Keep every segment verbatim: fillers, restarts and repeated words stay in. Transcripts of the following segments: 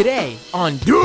Today on Doomed!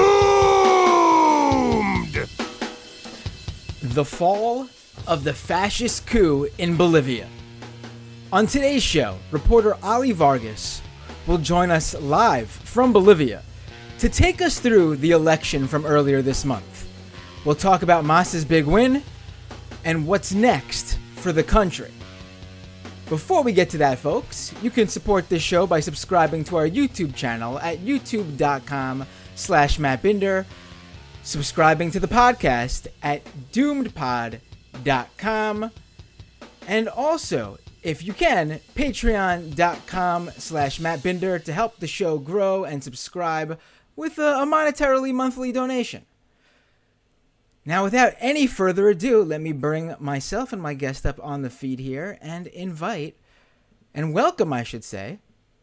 The fall of the fascist coup in Bolivia. On today's show, reporter Ali Vargas will join us live from Bolivia to take us through the election from earlier this month. We'll talk about Mas's big win and what's next for the country. Before we get to that, folks, you can support this show by subscribing to our YouTube channel at youtube.com slash Matt Binder, subscribing to the podcast at doomed pod dot com, and also, if you can, patreon.com slash Matt Binder to help the show grow and subscribe with a, a monetarily monthly donation. Now, without any further ado, let me bring myself and my guest up on the feed here and invite, and welcome, I should say,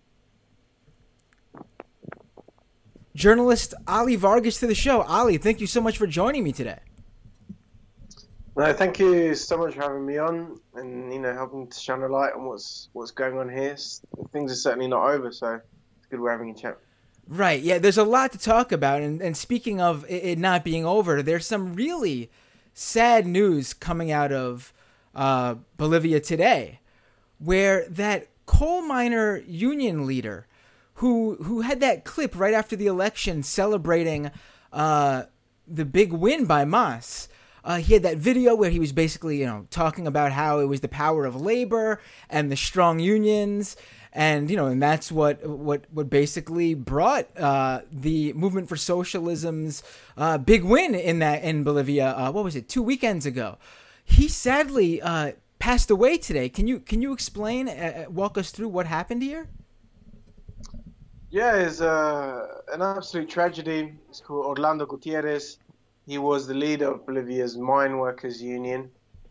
journalist Ali Vargas to the show. Ali, thank you so much for joining me today. No, thank you so much for having me on and, you know, helping to shine a light on what's what's going on here. Things are certainly not over, so it's good we're having a chat. Right, yeah, there's a lot to talk about, and, and speaking of it not being over, there's some really sad news coming out of uh, Bolivia today, where that coal miner union leader who who had that clip right after the election celebrating uh, the big win by Mas, uh, he had that video where he was basically, you know, talking about how it was the power of labor and the strong unions. And, you know, and that's what what, what basically brought uh, the movement for socialism's uh, big win in that in Bolivia. Uh, what was it? Two weekends ago. He sadly uh, passed away today. Can you can you explain, uh, walk us through what happened here? Yeah, it's uh, an absolute tragedy. It's called Orlando Gutierrez. He was the leader of Bolivia's mine workers union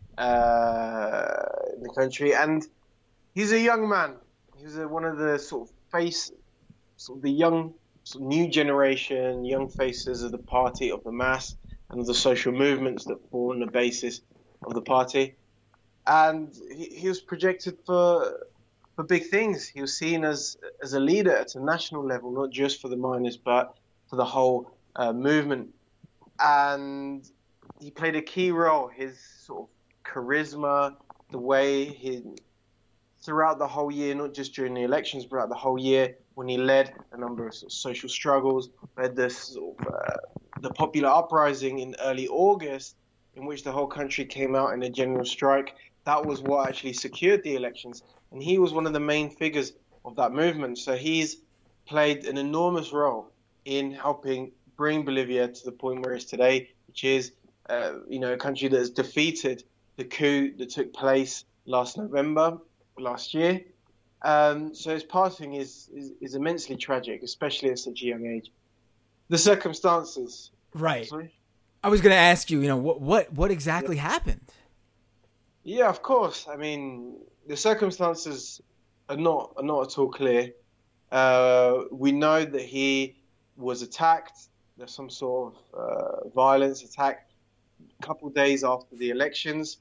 uh, in the country, and he's a young man. He was one of the sort of face, sort of the young, sort of new generation, young faces of the party, of the mass, and of the social movements that form the basis of the party. And he, he was projected for for big things. He was seen as as a leader at a national level, not just for the miners, but for the whole uh, movement. And he played a key role. His sort of charisma, the way he. Throughout the whole year, not just during the elections, but throughout the whole year, when he led a number of, sort of social struggles, led this sort of, uh, the popular uprising in early August, in which the whole country came out in a general strike. That was what actually secured the elections, and he was one of the main figures of that movement. So he's played an enormous role in helping bring Bolivia to the point where it's today, which is, uh, you know, a country that has defeated the coup that took place last November. Last year. Um, so his passing is, is, is immensely tragic, especially at such a young age. The circumstances. Right. Sorry? I was going to ask you, you know, what what, what exactly yeah. happened? Yeah, of course. I mean, the circumstances are not are not at all clear. Uh, we know that he was attacked. There's some sort of uh, violence attack a couple of days after the elections.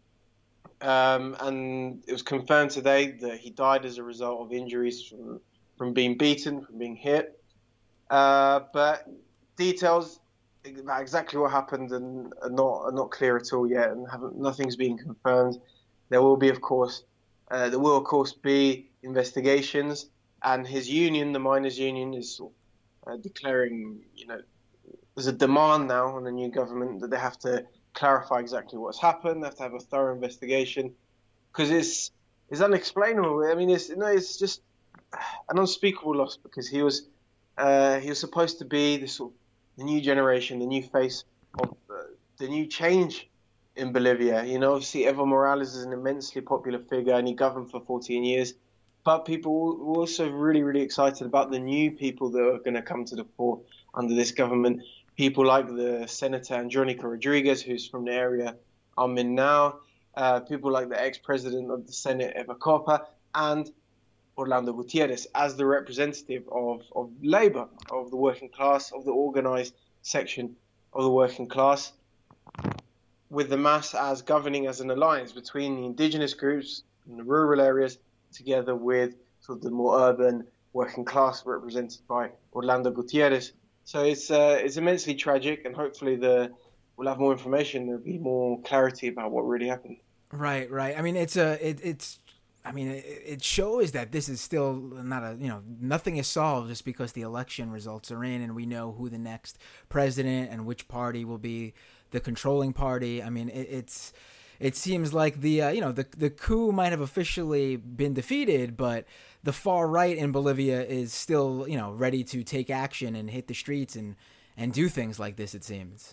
Um, and it was confirmed today that he died as a result of injuries from, from being beaten, from being hit. Uh, but details about exactly what happened and are not are not clear at all yet, and haven't nothing's been confirmed. There will be, of course, uh, there will of course be investigations, and his union, the miners' union, is uh, declaring, you know, there's a demand now on the new government that they have to clarify exactly what's happened. They have to have a thorough investigation because it's it's unexplainable. I mean, it's no, it's just an unspeakable loss because he was uh, he was supposed to be the sort of the new generation, the new face of uh, the new change in Bolivia. You know, obviously Evo Morales is an immensely popular figure and he governed for fourteen years. But people were also really, really excited about the new people that are going to come to the fore under this government. People like the Senator Andrónica Rodriguez, who's from the area I'm in now. Uh, people like the ex-president of the Senate, Eva Copa, and Orlando Gutierrez as the representative of, of labor, of the working class, of the organized section of the working class, with the mass as governing as an alliance between the indigenous groups in the rural areas together with sort of the more urban working class represented by Orlando Gutierrez So it's uh, it's immensely tragic, and hopefully the we'll have more information. There'll be more clarity about what really happened. Right, right. I mean, it's a it, it's. I mean, it, it shows that this is still not a you know nothing is solved just because the election results are in and we know who the next president and which party will be the controlling party. I mean, it, it's it seems like the uh, you know the the coup might have officially been defeated, but the far right in Bolivia is still you know ready to take action and hit the streets and and do things like this. It seems.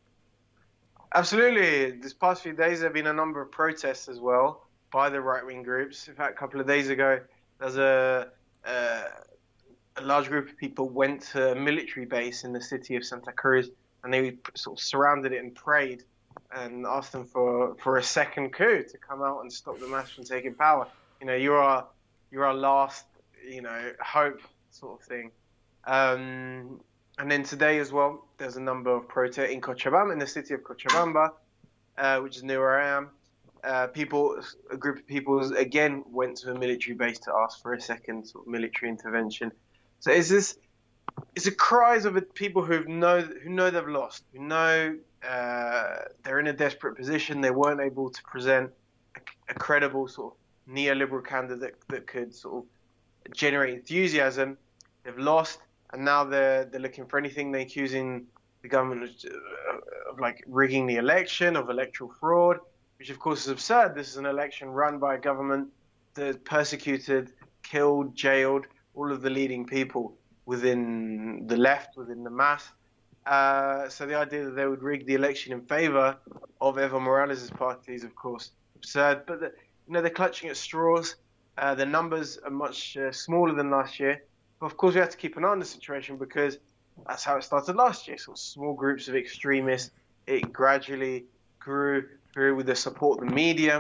Absolutely. This past few days, there have been a number of protests as well by the right-wing groups. In fact, a couple of days ago, there's a, a, a large group of people went to a military base in the city of Santa Cruz, and they sort of surrounded it and prayed and asked them for, for a second coup to come out and stop the mass from taking power. You know, you're our, you're our last, you know, hope sort of thing. Um, And then today as well, there's a number of protests in Cochabamba, in the city of Cochabamba, uh, which is near where I am. Uh, people, a group of people again went to a military base to ask for a second sort of military intervention. So it's this, it's a cries of people who know who know they've lost, who know uh, they're in a desperate position. They weren't able to present a, a credible sort of neoliberal candidate that could sort of generate enthusiasm. They've lost. And now they're they're looking for anything. They're accusing the government of, of like rigging the election, of electoral fraud, which of course is absurd. This is an election run by a government that persecuted, killed, jailed all of the leading people within the left, within the mass. Uh, so the idea that they would rig the election in favor of Evo Morales' party is of course absurd. But the, you know they're clutching at straws. Uh, the numbers are much uh, smaller than last year. But of course, we have to keep an eye on the situation because that's how it started last year. So small groups of extremists. It gradually grew, grew with the support of the media.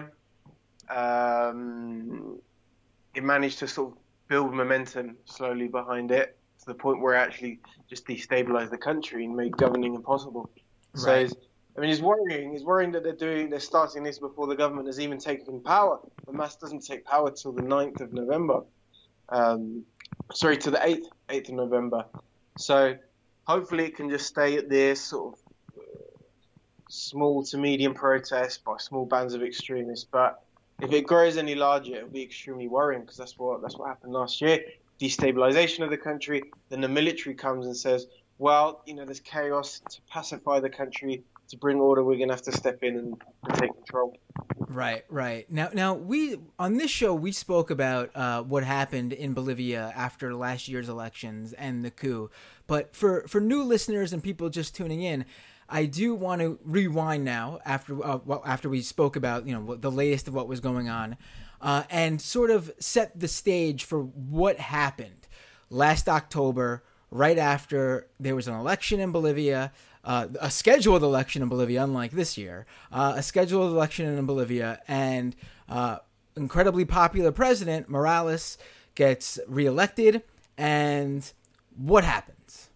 Um, it managed to sort of build momentum slowly behind it to the point where it actually just destabilized the country and made governing impossible. So, Right. it's, I mean, it's worrying. It's worrying that they're doing, they're starting this before the government has even taken power. The mass doesn't take power till the ninth of November. Um, sorry, to the eighth, eighth of November. So hopefully it can just stay at this sort of small to medium protest by small bands of extremists. But if it grows any larger, it'll be extremely worrying because that's what that's what happened last year. Destabilization of the country. Then the military comes and says, well, you know, there's chaos. To pacify the country, to bring order, we're going to have to step in and, and take control. Right, right. Now, now we on this show we spoke about uh, what happened in Bolivia after last year's elections and the coup. But for, for new listeners and people just tuning in, I do want to rewind now after uh, well, after we spoke about you know the latest of what was going on, uh, and sort of set the stage for what happened last October, right after there was an election in Bolivia. Uh, a scheduled election in Bolivia, unlike this year, uh, a scheduled election in Bolivia, and uh, incredibly popular president Morales gets reelected. And what happens?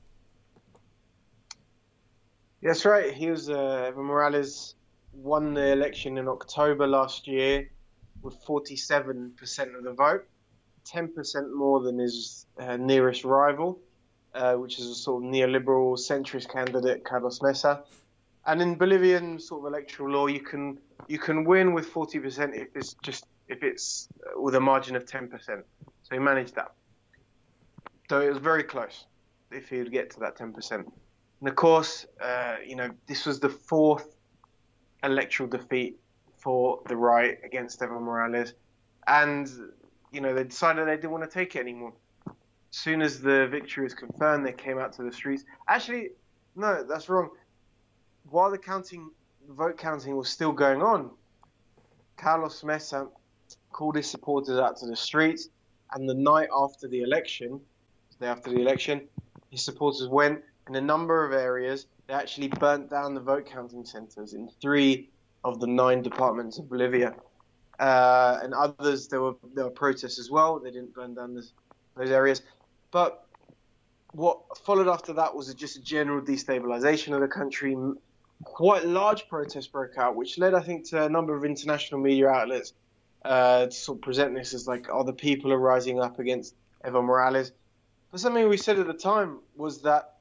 That's right. He was uh, Evo Morales won the election in October last year with forty-seven percent of the vote, ten percent more than his uh, nearest rival. Uh, which is a sort of neoliberal centrist candidate, Carlos Mesa. And in Bolivian sort of electoral law, you can you can win with forty percent if it's just if it's with a margin of ten percent. So he managed that. So it was very close if he would get to that ten percent. And of course, uh, you know, this was the fourth electoral defeat for the right against Evo Morales, and you know they decided they didn't want to take it anymore. As soon as the victory was confirmed, they came out to the streets. Actually, no, that's wrong. While the counting, vote counting was still going on, Carlos Mesa called his supporters out to the streets, and the night after the election, the day after the election, his supporters went in a number of areas. They actually burnt down the vote counting centers in three of the nine departments of Bolivia. Uh, and others, there were there were protests as well. They didn't burn down this, those areas. But what followed after that was just a general destabilization of the country. Quite large protests broke out, which led, I think, to a number of international media outlets uh, to sort of present this as like, oh, the people are rising up against Evo Morales. But something we said at the time was that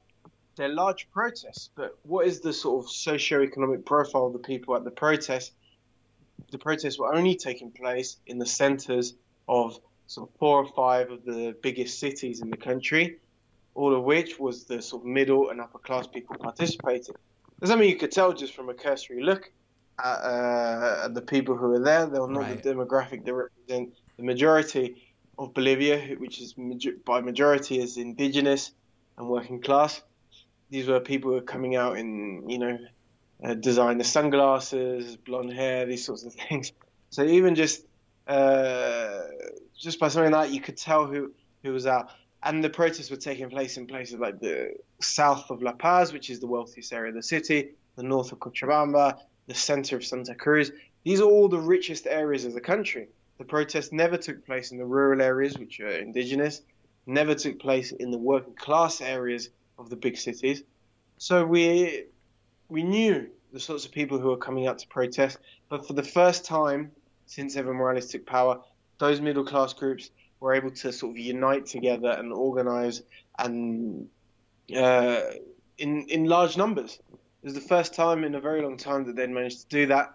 they're large protests, but what is the sort of socio-economic profile of the people at the protest? The protests were only taking place in the centers of sort of four or five of the biggest cities in the country, all of which was the sort of middle and upper class people participating. There's something you could tell just from a cursory look at, uh, at the people who are there. They're not right. The demographic that represent the majority of Bolivia, which is by majority is indigenous and working class. These were people who were coming out in, you know, uh, designer sunglasses, blonde hair, these sorts of things. So even just uh, just by something like that, you could tell who, who was out. And the protests were taking place in places like the south of La Paz, which is the wealthiest area of the city, the north of Cochabamba, the center of Santa Cruz. These are all the richest areas of the country. The protests never took place in the rural areas, which are indigenous, never took place in the working class areas of the big cities. So we we knew the sorts of people who were coming out to protest, but for the first time since Evo Morales took power, those middle class groups were able to sort of unite together and organize and uh, in in large numbers. It was the first time in a very long time that they'd managed to do that.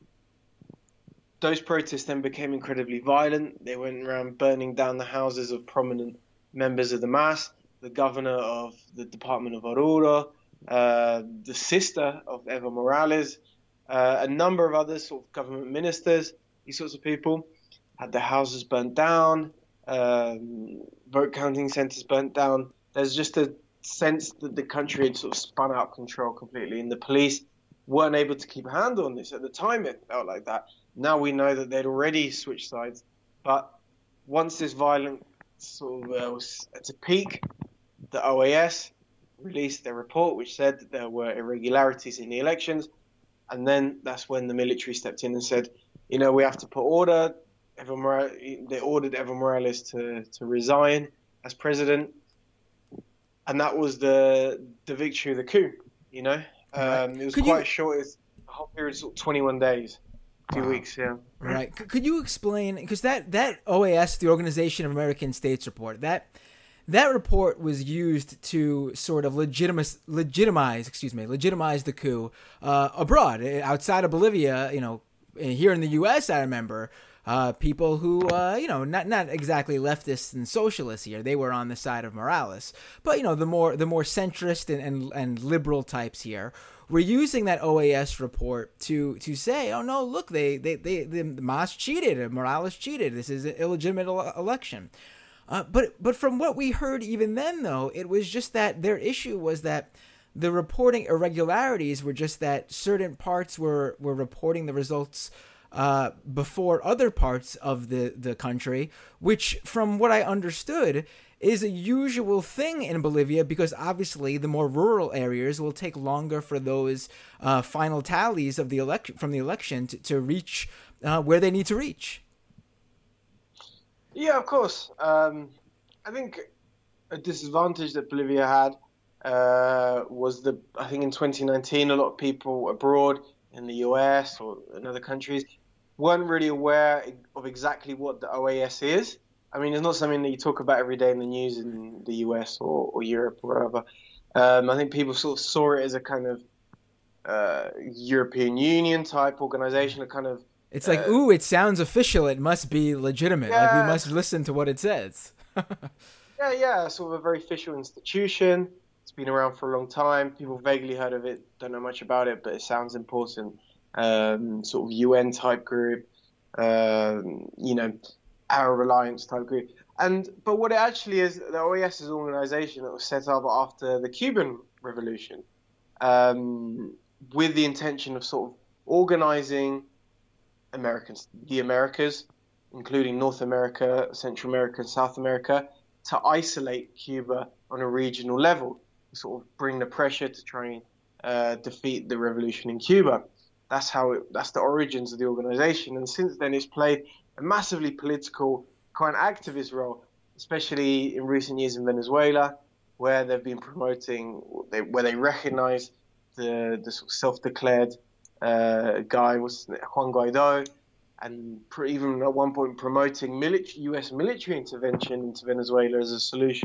Those protests then became incredibly violent. They went around burning down the houses of prominent members of the M A S, the governor of the Department of Oruro, uh, the sister of Evo Morales, uh, a number of other sort of government ministers, these sorts of people, had their houses burnt down, um, vote counting centers burnt down. There's just a sense that the country had sort of spun out of control completely, and the police weren't able to keep a handle on this. At the time, it felt like that. Now we know that they'd already switched sides. But once this violence sort of uh, was at a peak, the O A S released their report, which said that there were irregularities in the elections. And then that's when the military stepped in and said, you know, we have to put order. Evo Morales, they ordered Evo Morales to, to resign as president. And that was the the victory of the coup, you know. Um, it was Could quite you... short. It was a whole period, sort of twenty-one days. Two wow. weeks, yeah. Right. Could you explain, because that, that O A S, the Organization of American States report, that that report was used to sort of legitimize, legitimize, excuse me, legitimize the coup uh, abroad, outside of Bolivia. You know, here in the U S, I remember uh, people who, uh, you know, not not exactly leftists and socialists here. They were on the side of Morales, but you know, the more the more centrist and and, and liberal types here. We're using that O A S report to to say, oh no, look, they they they the M A S cheated, Morales cheated. This is an illegitimate election. Uh, but but from what we heard even then, though, it was just that their issue was that the reporting irregularities were just that certain parts were were reporting the results uh, before other parts of the the country, which, from what I understood, is a usual thing in Bolivia, because obviously the more rural areas will take longer for those uh, final tallies of the election from the election to, to reach uh, where they need to reach. Yeah, of course. Um, I think a disadvantage that Bolivia had uh, was that I think in twenty nineteen a lot of people abroad in the U S or in other countries weren't really aware of exactly what the O A S is. I mean, it's not something that you talk about every day in the news in the U S or, or Europe or wherever. Um, I think people sort of saw it as a kind of uh, European Union type organization, a kind of... It's like, uh, ooh, it sounds official. It must be legitimate. Yeah, like we must listen to what it says. yeah, yeah, sort of a very official institution. It's been around for a long time. People vaguely heard of it, don't know much about it, but it sounds important. Um, sort of U N type group, um, you know... Arab Alliance type group. And but what it actually is, the O A S is an organization that was set up after the Cuban Revolution, um, with the intention of sort of organizing Americans, the Americas, including North America, Central America, South America, to isolate Cuba on a regional level, sort of bring the pressure to try and uh, defeat the revolution in Cuba. That's how it, that's the origins of the organization. And since then, it's played a massively political, quite an activist role, especially in recent years in Venezuela, where they've been promoting, they, where they recognize the, the sort of self-declared uh, guy, was Juan Guaido, and even at one point promoting military, U S military intervention into Venezuela as a solution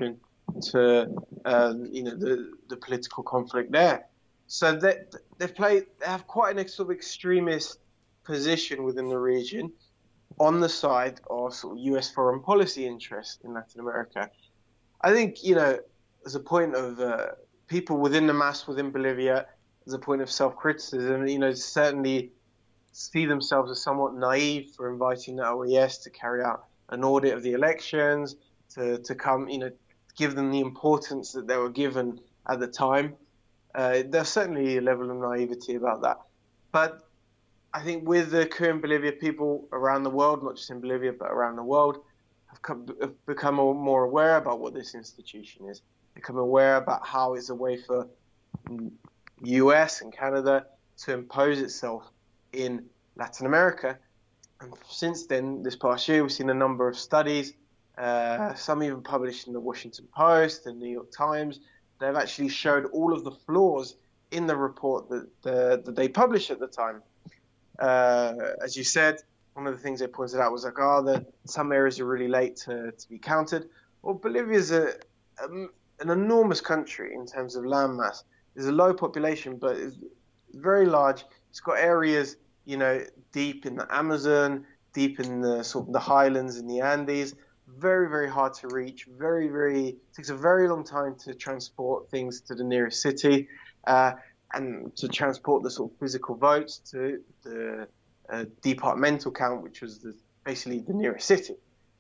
to um, you know the the political conflict there. So they they've played they have quite an sort of extremist position within the region on the side of sort of U S foreign policy interests in Latin America. I think, you know, as a point of uh, people within the mass within Bolivia, as a point of self-criticism, you know, certainly see themselves as somewhat naive for inviting the O A S to carry out an audit of the elections, to, to come, you know, give them the importance that they were given at the time. Uh, there's certainly a level of naivety about that. But I think with the coup in Bolivia, people around the world, not just in Bolivia, but around the world, have, come, have become more aware about what this institution is, become aware about how it's a way for the U S and Canada to impose itself in Latin America. And since then, this past year, we've seen a number of studies, uh, some even published in the Washington Post and New York Times. They've actually showed all of the flaws in the report that, the, that they published at the time. Uh, as you said, one of the things they pointed out was like, oh, the, some areas are really late to, to be counted. Well, Bolivia is a, a, an enormous country in terms of landmass. There's a low population, but it's very large. It's got areas, you know, deep in the Amazon, deep in the sort of the highlands in the Andes. Very, very hard to reach. Very, very takes a very long time to transport things to the nearest city. Uh, and to transport the sort of physical votes to the uh, departmental count, which was the, basically the nearest city.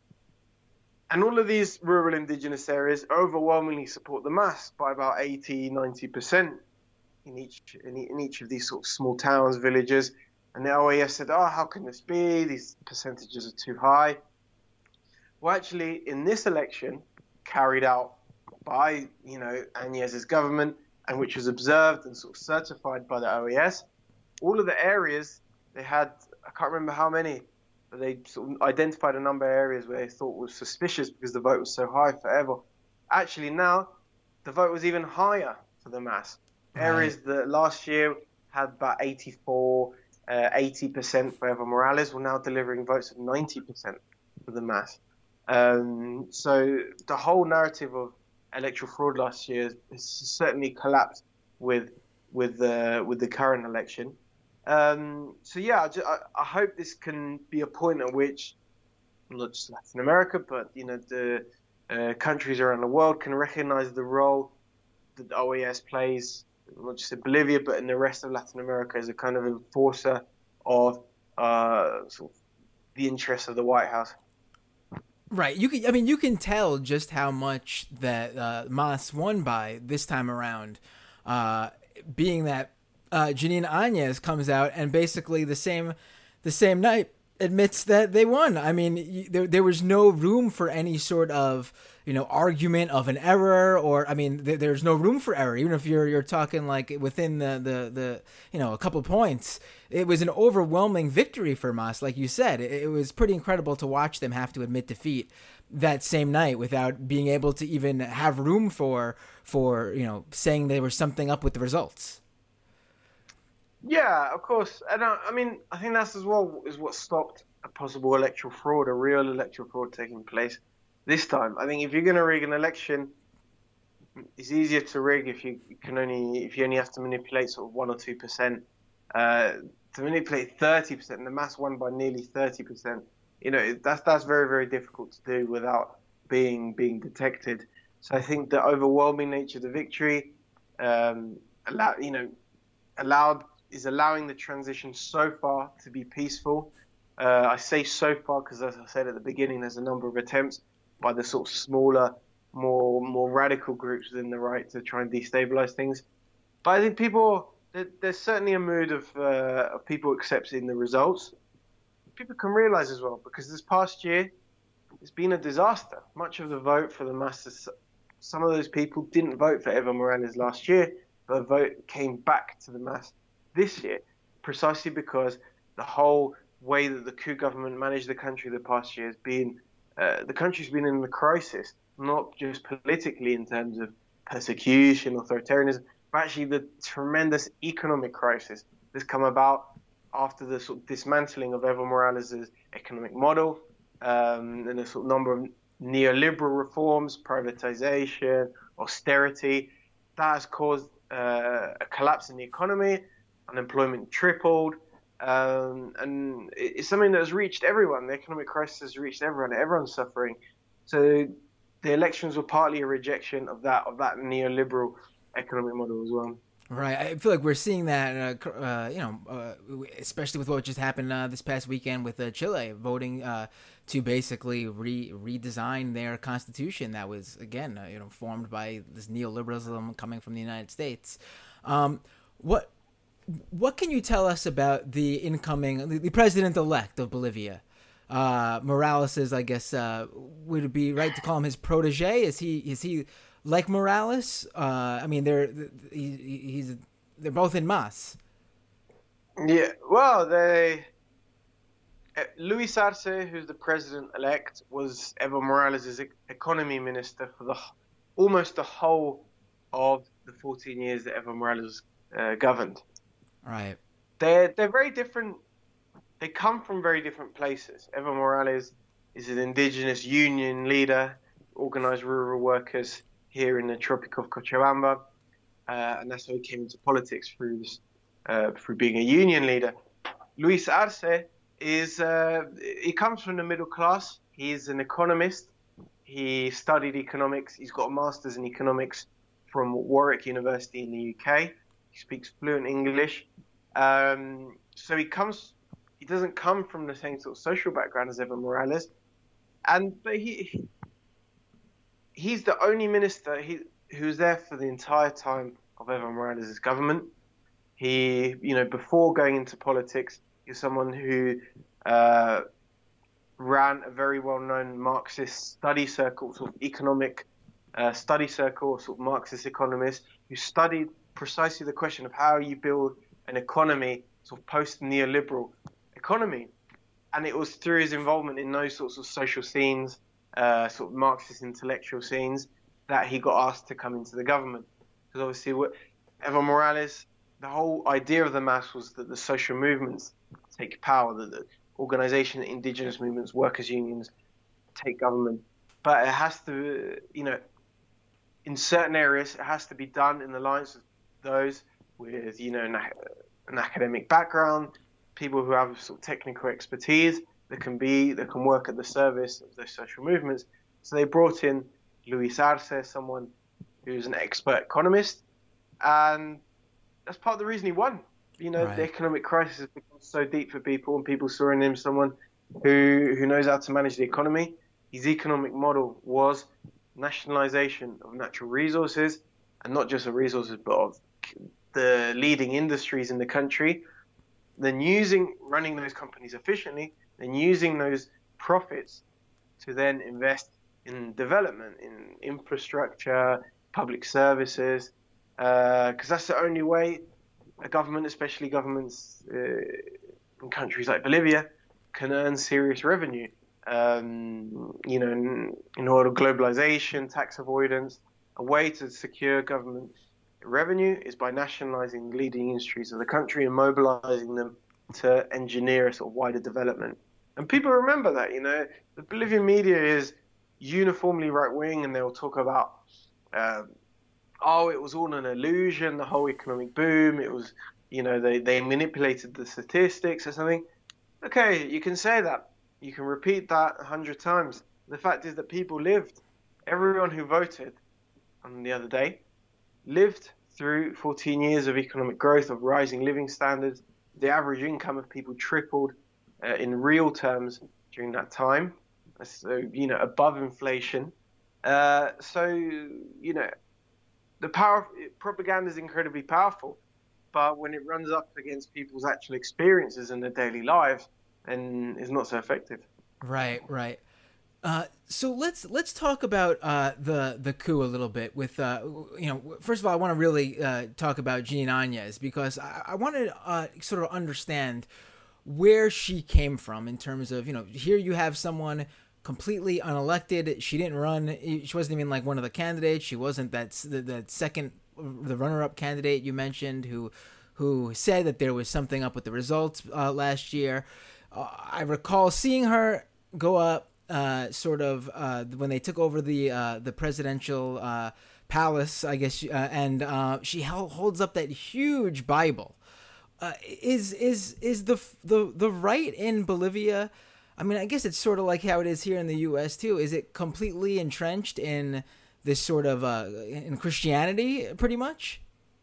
And all of these rural indigenous areas overwhelmingly support the mass by about eighty, ninety percent in each, in, in each of these sort of small towns, villages. And the O A S said, oh, how can this be? These percentages are too high. Well, actually, in this election carried out by, you know, Áñez's government, and which was observed and sort of certified by the O A S, all of the areas they had, I can't remember how many, but they sort of identified a number of areas where they thought was suspicious because the vote was so high forever. Actually, now the vote was even higher for the mass. Right. Areas that last year had about eighty-four, uh, eighty percent for Evo Morales were now delivering votes of ninety percent for the mass. Um, so the whole narrative of electoral fraud last year has certainly collapsed with with the with the current election. Um, so yeah, I, just, I, I hope this can be a point at which not just Latin America, but you know the uh, countries around the world can recognize the role that the O A S plays, not just in Bolivia, but in the rest of Latin America as a kind of enforcer of uh, sort of the interests of the White House. Right. You can. I mean, you can tell just how much that uh, Mas won by this time around, uh, being that uh, Jeanine Áñez comes out and basically the same, the same night admits that they won. I mean, there there was no room for any sort of you know argument of an error, or I mean, there, there's no room for error. Even if you're you're talking like within the the, the you know a couple points. It was an overwhelming victory for Mas, like you said. It, it was pretty incredible to watch them have to admit defeat that same night without being able to even have room for for you know saying there was something up with the results. Yeah, of course, and I, I mean, I think that's as well is what stopped a possible electoral fraud, a real electoral fraud taking place this time. I think if you're going to rig an election, it's easier to rig if you can only if you only have to manipulate sort of one or two percent. Uh, to manipulate thirty percent, and the mass won by nearly thirty percent. You know, that's that's very very difficult to do without being being detected. So I think the overwhelming nature of the victory, um, allow you know, allowed is allowing the transition so far to be peaceful. Uh, I say so far because, as I said at the beginning, there's a number of attempts by the sort of smaller, more more radical groups within the right to try and destabilize things. But I think people, there, there's certainly a mood of, uh, of people accepting the results. People can realize as well, because this past year, it's been a disaster. Much of the vote for the masses, some of those people didn't vote for Evo Morales last year, but a vote came back to the mass this year, precisely because the whole way that the coup government managed the country the past year has been, uh, the country's been in a crisis, not just politically in terms of persecution, authoritarianism, but actually the tremendous economic crisis that's come about after the sort of dismantling of Evo Morales' economic model, um, and a sort of number of neoliberal reforms, privatization, austerity. That has caused uh, a collapse in the economy. Unemployment tripled. Um, and it's something that has reached everyone. The economic crisis has reached everyone. Everyone's suffering. So the elections were partly a rejection of that of that neoliberal economic model as well. Right. I feel like we're seeing that, uh, uh, you know, uh, especially with what just happened uh, this past weekend with uh, Chile voting uh, to basically re- redesign their constitution that was, again, uh, you know, formed by this neoliberalism coming from the United States. Um, what what can you tell us about the incoming, the, the president-elect of Bolivia? Uh, Morales is, I guess, uh, would it be right to call him his protege? Is he is he like Morales? Uh, I mean, they're he, he's they're both in Mas. Yeah, well, they Luis Arce, who's the president-elect, was Evo Morales' economy minister for the almost the whole of the fourteen years that Evo Morales uh, governed. Right. They're they're very different. They come from very different places. Evo Morales is an indigenous union leader, organized rural workers here in the Tropic of Cochabamba, uh, and that's how he came into politics through this, uh, through being a union leader. Luis Arce is uh, he comes from the middle class. He's an economist. He studied economics. He's got a master's in economics from Warwick University in the U K. He speaks fluent English. Um, so he comes. He doesn't come from the same sort of social background as Evo Morales, and but he he's the only minister he who's there for the entire time of Evo Morales' government. He, you know, before going into politics, he's someone who uh, ran a very well-known Marxist study circle, sort of economic uh, study circle, sort of Marxist economist who studied precisely the question of how you build an economy, sort of post-neoliberal economy. And it was through his involvement in those sorts of social scenes, uh, sort of Marxist intellectual scenes, that he got asked to come into the government. Because obviously, what, Evo Morales, the whole idea of the Mas was that the social movements take power, that the organization, the indigenous movements, workers' unions take government. But it has to, you know, in certain areas, it has to be done in the alliance of those with, you know, an, an academic background, people who have sort of technical expertise that can be that can work at the service of those social movements. So they brought in Luis Arce, someone who's an expert economist, and that's part of the reason he won. You know, right. The economic crisis has become so deep for people, and people saw in him someone who who knows how to manage the economy. His economic model was nationalization of natural resources, and not just of resources, but of the leading industries in the country. Then using running those companies efficiently, then using those profits to then invest in development, in infrastructure, public services, because uh, that's the only way a government, especially governments uh, in countries like Bolivia, can earn serious revenue. Um, you know, in, in order globalization, tax avoidance, a way to secure government revenue is by nationalizing leading industries of the country and mobilizing them to engineer a sort of wider development. And people remember that, you know, the Bolivian media is uniformly right-wing, and they'll talk about, um, oh, it was all an illusion, the whole economic boom, it was, you know, they, they manipulated the statistics or something. Okay, you can say that. You can repeat that a hundred times. The fact is that people lived, everyone who voted on the other day, lived through fourteen years of economic growth, of rising living standards. The average income of people tripled uh, in real terms during that time. So, you know, above inflation. Uh, so, you know, the power propaganda is incredibly powerful, but when it runs up against people's actual experiences in their daily lives, then it's not so effective. Right, right. Uh, so let's let's talk about uh, the the coup a little bit. With uh, you know, first of all, I want to really uh, talk about Jean Áñez, because I, I want to uh, sort of understand where she came from in terms of, you know, here you have someone completely unelected. She didn't run. She wasn't even like one of the candidates. She wasn't that that second the runner-up candidate you mentioned who who said that there was something up with the results uh, last year. Uh, I recall seeing her go up uh, sort of uh, when they took over the uh, the presidential uh, palace, I guess, uh, and uh, she held, holds up that huge Bible. Uh, is is is the the the right in Bolivia? I mean, I guess it's sort of like how it is here in the U S too. Is it completely entrenched in this sort of uh, in Christianity, pretty much?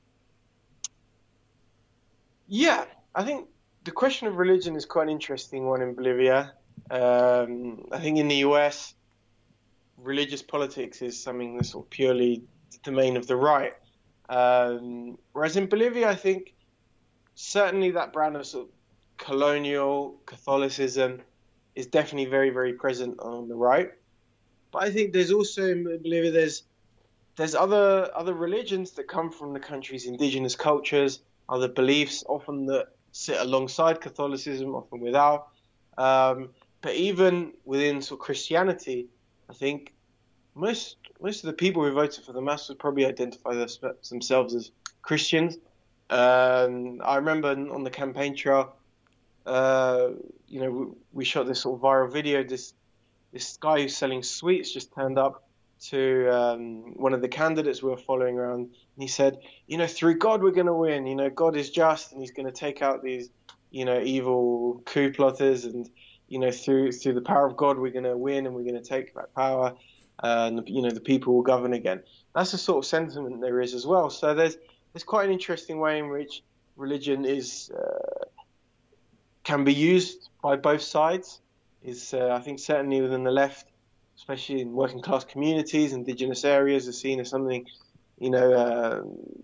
Yeah, I think the question of religion is quite an interesting one in Bolivia. Um, I think in the U S, religious politics is something that's sort of purely the domain of the right. Um, whereas in Bolivia, I think certainly that brand of sort of colonial Catholicism is definitely very, very present on the right. But I think there's also in Bolivia there's there's other other religions that come from the country's indigenous cultures, other beliefs, often that sit alongside Catholicism, often without. Um, but even within sort of Christianity, I think most most of the people who voted for the Mass would probably identify themselves as Christians. Um, I remember on the campaign trail, uh, you know, we, we shot this sort of viral video. This this guy who's selling sweets just turned up to um, one of the candidates we were following around, and he said, you know, through God we're going to win. You know, God is just, and He's going to take out these, you know, evil coup plotters, and you know, through through the power of God we're going to win, and we're going to take back power, uh, and you know, the people will govern again. That's the sort of sentiment there is as well. So there's there's quite an interesting way in which religion is uh, can be used by both sides. Is uh, I think certainly within the left, especially in working class communities, indigenous areas, are seen as something, you know, uh,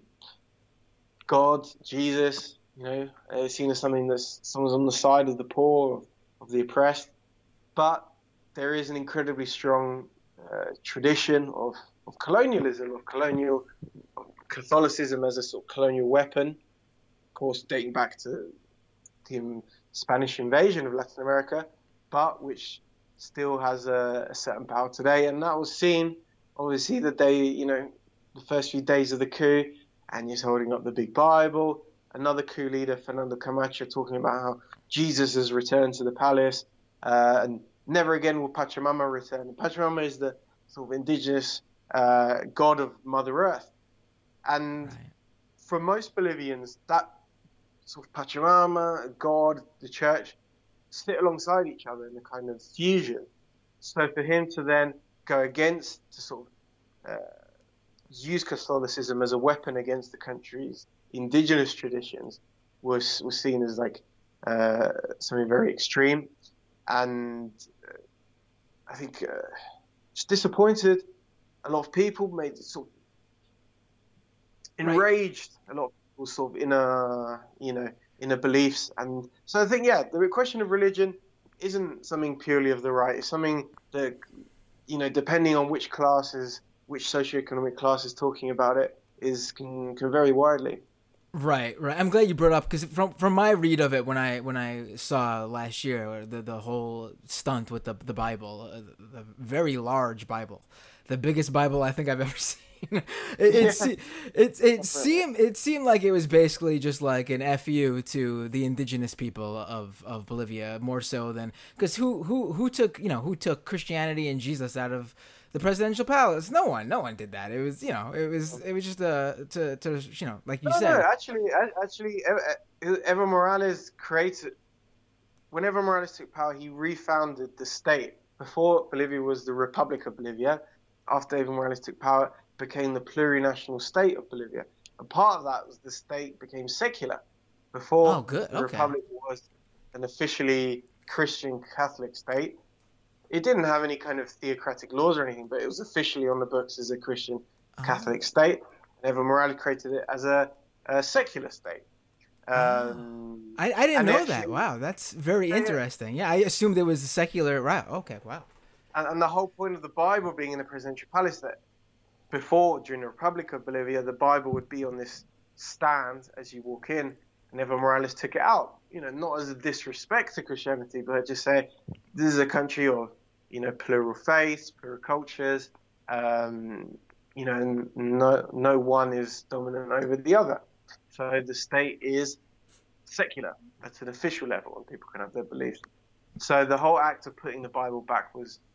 God, Jesus, you know, uh, seen as something that's someone's on the side of the poor, of, of the oppressed. But there is an incredibly strong uh, tradition of, of colonialism, of colonial of Catholicism as a sort of colonial weapon, of course, dating back to the Spanish invasion of Latin America, but which still has a, a certain power today. And that was seen, obviously, the day, you know, the first few days of the coup, and he's holding up the big Bible. Another coup leader, Fernando Camacho, talking about how Jesus has returned to the palace, uh, and never again will Pachamama return. And Pachamama is the sort of indigenous uh, god of Mother Earth. And right. For most Bolivians, that sort of Pachamama, God, the church, sit alongside each other in a kind of fusion. So for him to then go against, to sort of uh, use Catholicism as a weapon against the country's indigenous traditions was was seen as like uh, something very extreme, and uh, I think uh, just disappointed a lot of people, made sort of enraged right. a lot of people sort of in a you know. inner beliefs. And so I think, yeah, the question of religion isn't something purely of the right. It's something that, you know, depending on which classes, which socioeconomic class is talking about it, is can, can vary widely. Right, right. I'm glad you brought it up, because from from my read of it when I when I saw last year the the whole stunt with the the Bible, uh, the very large Bible, the biggest Bible I think I've ever seen. It it, yeah. it, it seemed it seemed like it was basically just like an F U to the indigenous people of, of Bolivia, more so than, because who who who took you know who took Christianity and Jesus out of the presidential palace? No one, no one did that. It was you know it was it was just a to to you know like you no, said. No, actually, actually, Evo Morales created. When Evo Morales took power, he refounded the state. Before, Bolivia was the Republic of Bolivia. After Evo Morales took power, became the plurinational state of Bolivia. And part of that was the state became secular. Before, oh, good. the okay. Republic was an officially Christian Catholic state. It didn't have any kind of theocratic laws or anything, but it was officially on the books as a Christian oh. Catholic state. And Evo Morales created it as a, a secular state. Um, I, I didn't know actually, that. Wow, that's very yeah, interesting. Yeah, I assumed it was a secular. Right. Okay, wow. And, and the whole point of the Bible being in the presidential palace, that before, during the Republic of Bolivia, the Bible would be on this stand as you walk in, and Evo Morales took it out. You know, not as a disrespect to Christianity, but just say this is a country of, you know, plural faiths, plural cultures. Um, you know, and no no one is dominant over the other. So the state is secular. That's an official level, and people can have their beliefs. So the whole act of putting the Bible back was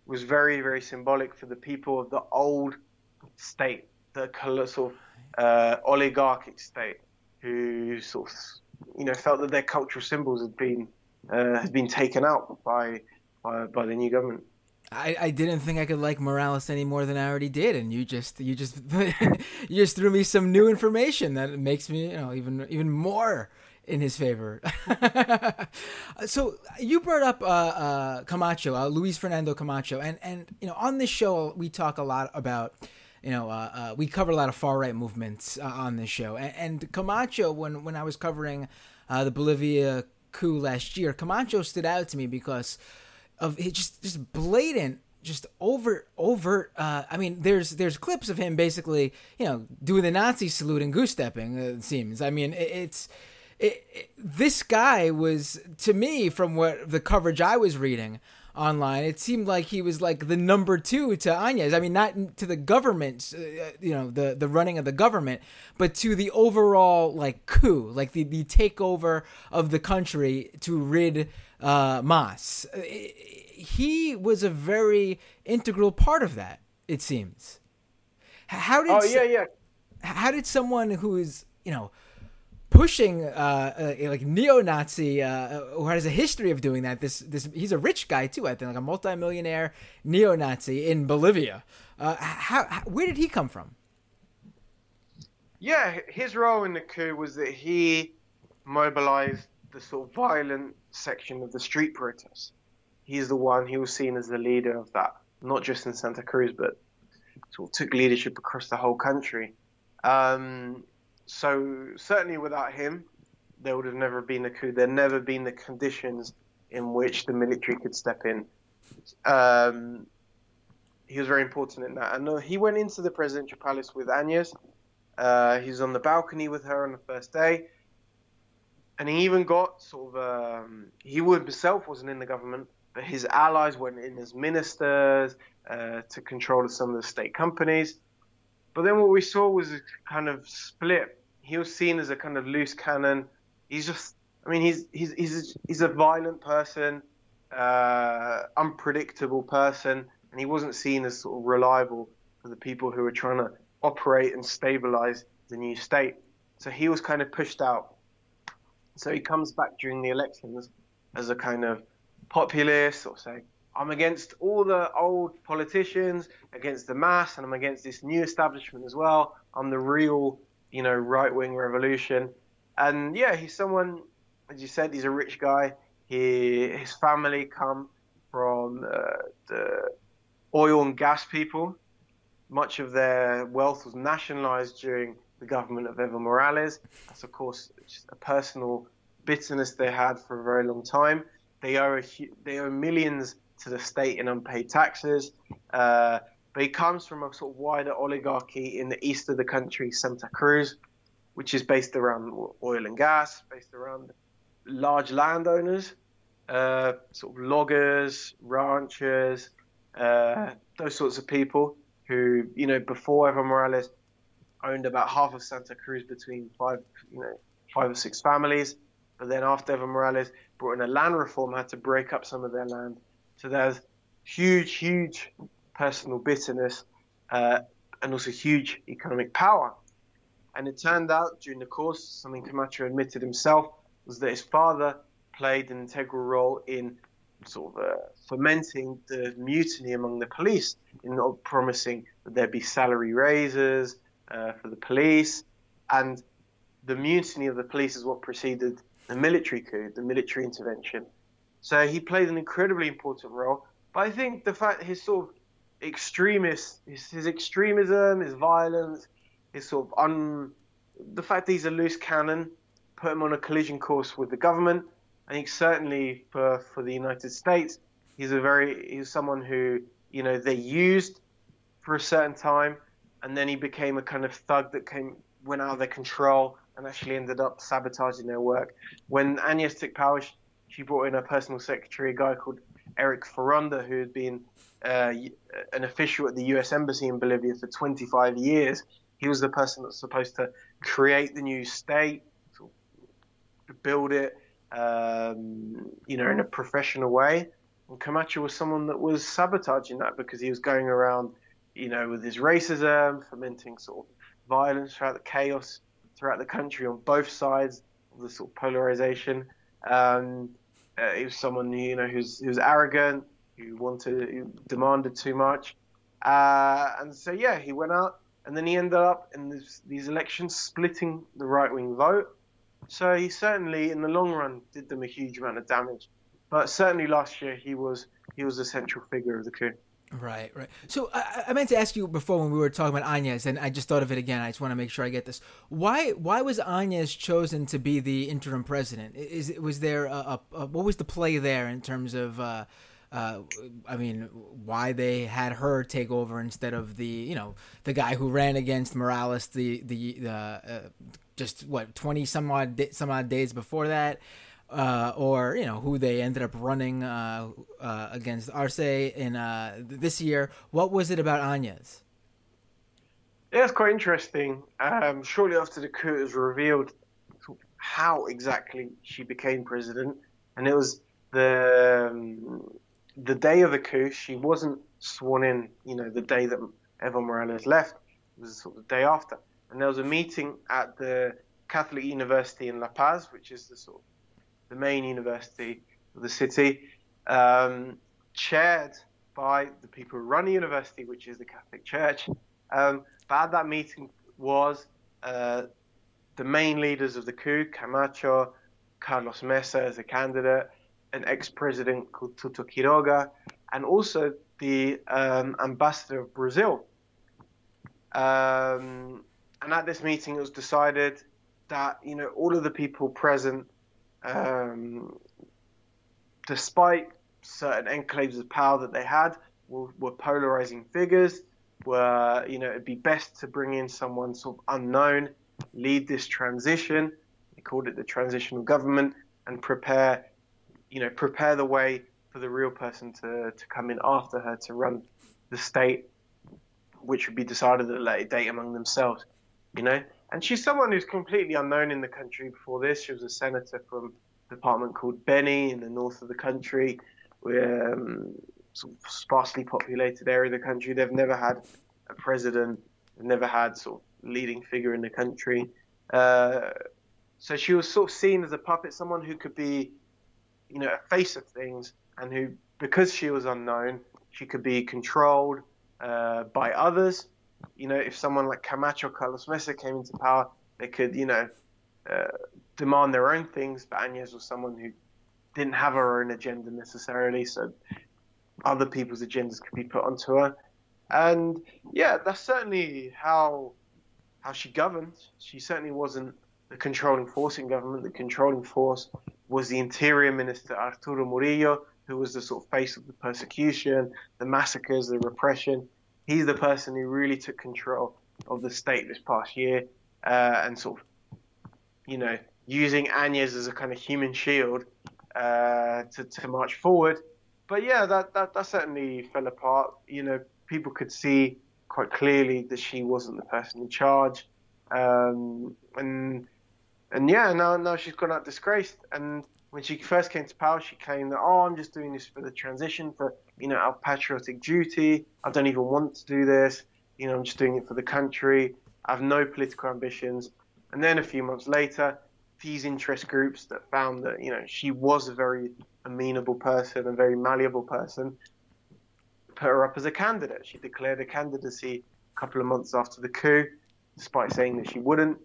was very, very symbolic for the people of the old state, the colossal uh, oligarchic state, who sort of, you know, felt that their cultural symbols had been uh, had been taken out by by, by the new government. I, I didn't think I could like Morales any more than I already did, and you just you just you just threw me some new information that makes me, you know, even even more in his favor. So you brought up uh, uh, Camacho, uh, Luis Fernando Camacho, and and you know, on this show we talk a lot about, you know, uh, uh, we cover a lot of far right movements uh, on this show, and, and Camacho, when when I was covering uh, the Bolivia coup last year, Camacho stood out to me because of his just just blatant, just overt overt. Uh, I mean, there's there's clips of him basically, you know, doing the Nazi salute and goose stepping. Uh, it seems. I mean, it, it's. It, it, this guy was, to me, from what the coverage I was reading online, it seemed like he was like the number two to Áñez. I mean, not to the government, uh, you know, the, the running of the government, but to the overall like coup, like the, the takeover of the country to rid uh, Mas. He was a very integral part of that, it seems. How did? Oh yeah, yeah. How did someone who is, you know, pushing uh, uh, like neo-Nazi, uh, who has a history of doing that. This, this, he's a rich guy too, I think, like a multi-millionaire neo-Nazi in Bolivia. Uh, how, how, where did he come from? Yeah, his role in the coup was that he mobilized the sort of violent section of the street protests. He's the one, he was seen as the leader of that, not just in Santa Cruz, but sort of took leadership across the whole country. Um, So certainly without him, there would have never been a coup. There'd never been the conditions in which the military could step in. Um, he was very important in that. And uh, he went into the presidential palace with Áñez. Uh, he was on the balcony with her on the first day. And he even got sort of, um, he himself wasn't in the government, but his allies went in as ministers uh, to control some of the state companies. But then what we saw was a kind of split. He was seen as a kind of loose cannon. He's just, I mean, he's he's he's he's a violent person, uh, unpredictable person, and he wasn't seen as sort of reliable for the people who were trying to operate and stabilize the new state. So he was kind of pushed out. So he comes back during the elections as a kind of populist, or saying, I'm against all the old politicians, against the mass, and I'm against this new establishment as well. I'm the real, you know, right-wing revolution. And yeah, he's someone, as you said, he's a rich guy. He, his family come from uh, the oil and gas people. Much of their wealth was nationalized during the government of Evo Morales. That's, of course, just a personal bitterness they had for a very long time. They owe, a, they owe millions to the state in unpaid taxes, uh, but he comes from a sort of wider oligarchy in the east of the country, Santa Cruz, which is based around oil and gas, based around large landowners, uh, sort of loggers, ranchers, uh, those sorts of people who, you know, before Evo Morales owned about half of Santa Cruz between five, you know, five or six families, but then after Evo Morales brought in a land reform, had to break up some of their land. So there's huge, huge personal bitterness uh, and also huge economic power. And it turned out during the course, something Camacho admitted himself, was that his father played an integral role in sort of uh, fomenting the mutiny among the police, in not promising that there'd be salary raises uh, for the police. And the mutiny of the police is what preceded the military coup, the military intervention. So he played an incredibly important role. But I think the fact his sort of extremist, his, his extremism, his violence, his sort of un, the fact that he's a loose cannon put him on a collision course with the government. I think certainly for, for the United States, he's a very he's someone who, you know, they used for a certain time, and then he became a kind of thug that came went out of their control and actually ended up sabotaging their work. When Áñez took power, she brought in her personal secretary, a guy called Eric Ferranda, who had been uh, an official at the U S Embassy in Bolivia for twenty-five years. He was the person that's supposed to create the new state, sort of build it, um, you know, in a professional way. And Camacho was someone that was sabotaging that because he was going around, you know, with his racism, fomenting sort of violence throughout the chaos throughout the country on both sides of the sort of polarization. Um, uh, he was someone, you know, who's who's arrogant, who wanted, who demanded too much, uh, and so yeah, he went out, and then he ended up in this, these elections splitting the right-wing vote. So he certainly, in the long run, did them a huge amount of damage. But certainly last year, he was he was a central figure of the coup. Right, right. So I, I meant to ask you before when we were talking about Áñez, and I just thought of it again. I just want to make sure I get this. Why why was Áñez chosen to be the interim president? Is was there a, a, a what was the play there in terms of? Uh, uh, I mean, why they had her take over instead of the you know the guy who ran against Morales the the uh, uh, just what twenty some odd some odd days before that. Uh, or you know who they ended up running uh, uh, against Arce in uh, this year. What was it about Áñez? Yeah, it's quite interesting. Um, shortly after the coup, it was revealed how exactly she became president, and it was the um, the day of the coup. She wasn't sworn in. You know, the day that Evo Morales left. It was sort of the day after, and there was a meeting at the Catholic University in La Paz, which is the sort of the main university of the city, um, chaired by the people who run the university, which is the Catholic Church. Um, but at that meeting was uh, the main leaders of the coup, Camacho, Carlos Mesa as a candidate, an ex-president called Tuto Quiroga, and also the um, ambassador of Brazil. Um, and at this meeting, it was decided that, you know, all of the people present, Um, despite certain enclaves of power that they had, were, were polarizing figures, were, you know, it'd be best to bring in someone sort of unknown, lead this transition. They called it the transitional government, and prepare, you know, prepare the way for the real person to, to come in after her to run the state, which would be decided at a later date among themselves, you know. And she's someone who's completely unknown in the country before this. She was a senator from a department called Beni in the north of the country, where um, sort of sparsely populated area of the country. They've never had a president. They've never had sort of leading figure in the country. Uh, so she was sort of seen as a puppet, someone who could be, you know, a face of things, and who, because she was unknown, she could be controlled uh, by others. You know, if someone like Camacho, Carlos Mesa came into power, they could, you know, uh, demand their own things. But Áñez was someone who didn't have her own agenda necessarily, so other people's agendas could be put onto her. And yeah, that's certainly how how she governed. She certainly wasn't the controlling force in government. The controlling force was the Interior Minister Arturo Murillo, who was the sort of face of the persecution, the massacres, the repression. He's the person who really took control of the state this past year, uh, and sort of, you know, using Áñez as a kind of human shield uh, to, to march forward. But yeah, that, that, that certainly fell apart. You know, people could see quite clearly that she wasn't the person in charge. Um, and and yeah, now, now she's gone out disgraced. And when she first came to power, she claimed that, oh, I'm just doing this for the transition, for, you know, our patriotic duty. I don't even want to do this. You know, I'm just doing it for the country. I have no political ambitions. And then a few months later, these interest groups that found that, you know, she was a very amenable person, a very malleable person, put her up as a candidate. She declared a candidacy a couple of months after the coup, despite saying that she wouldn't.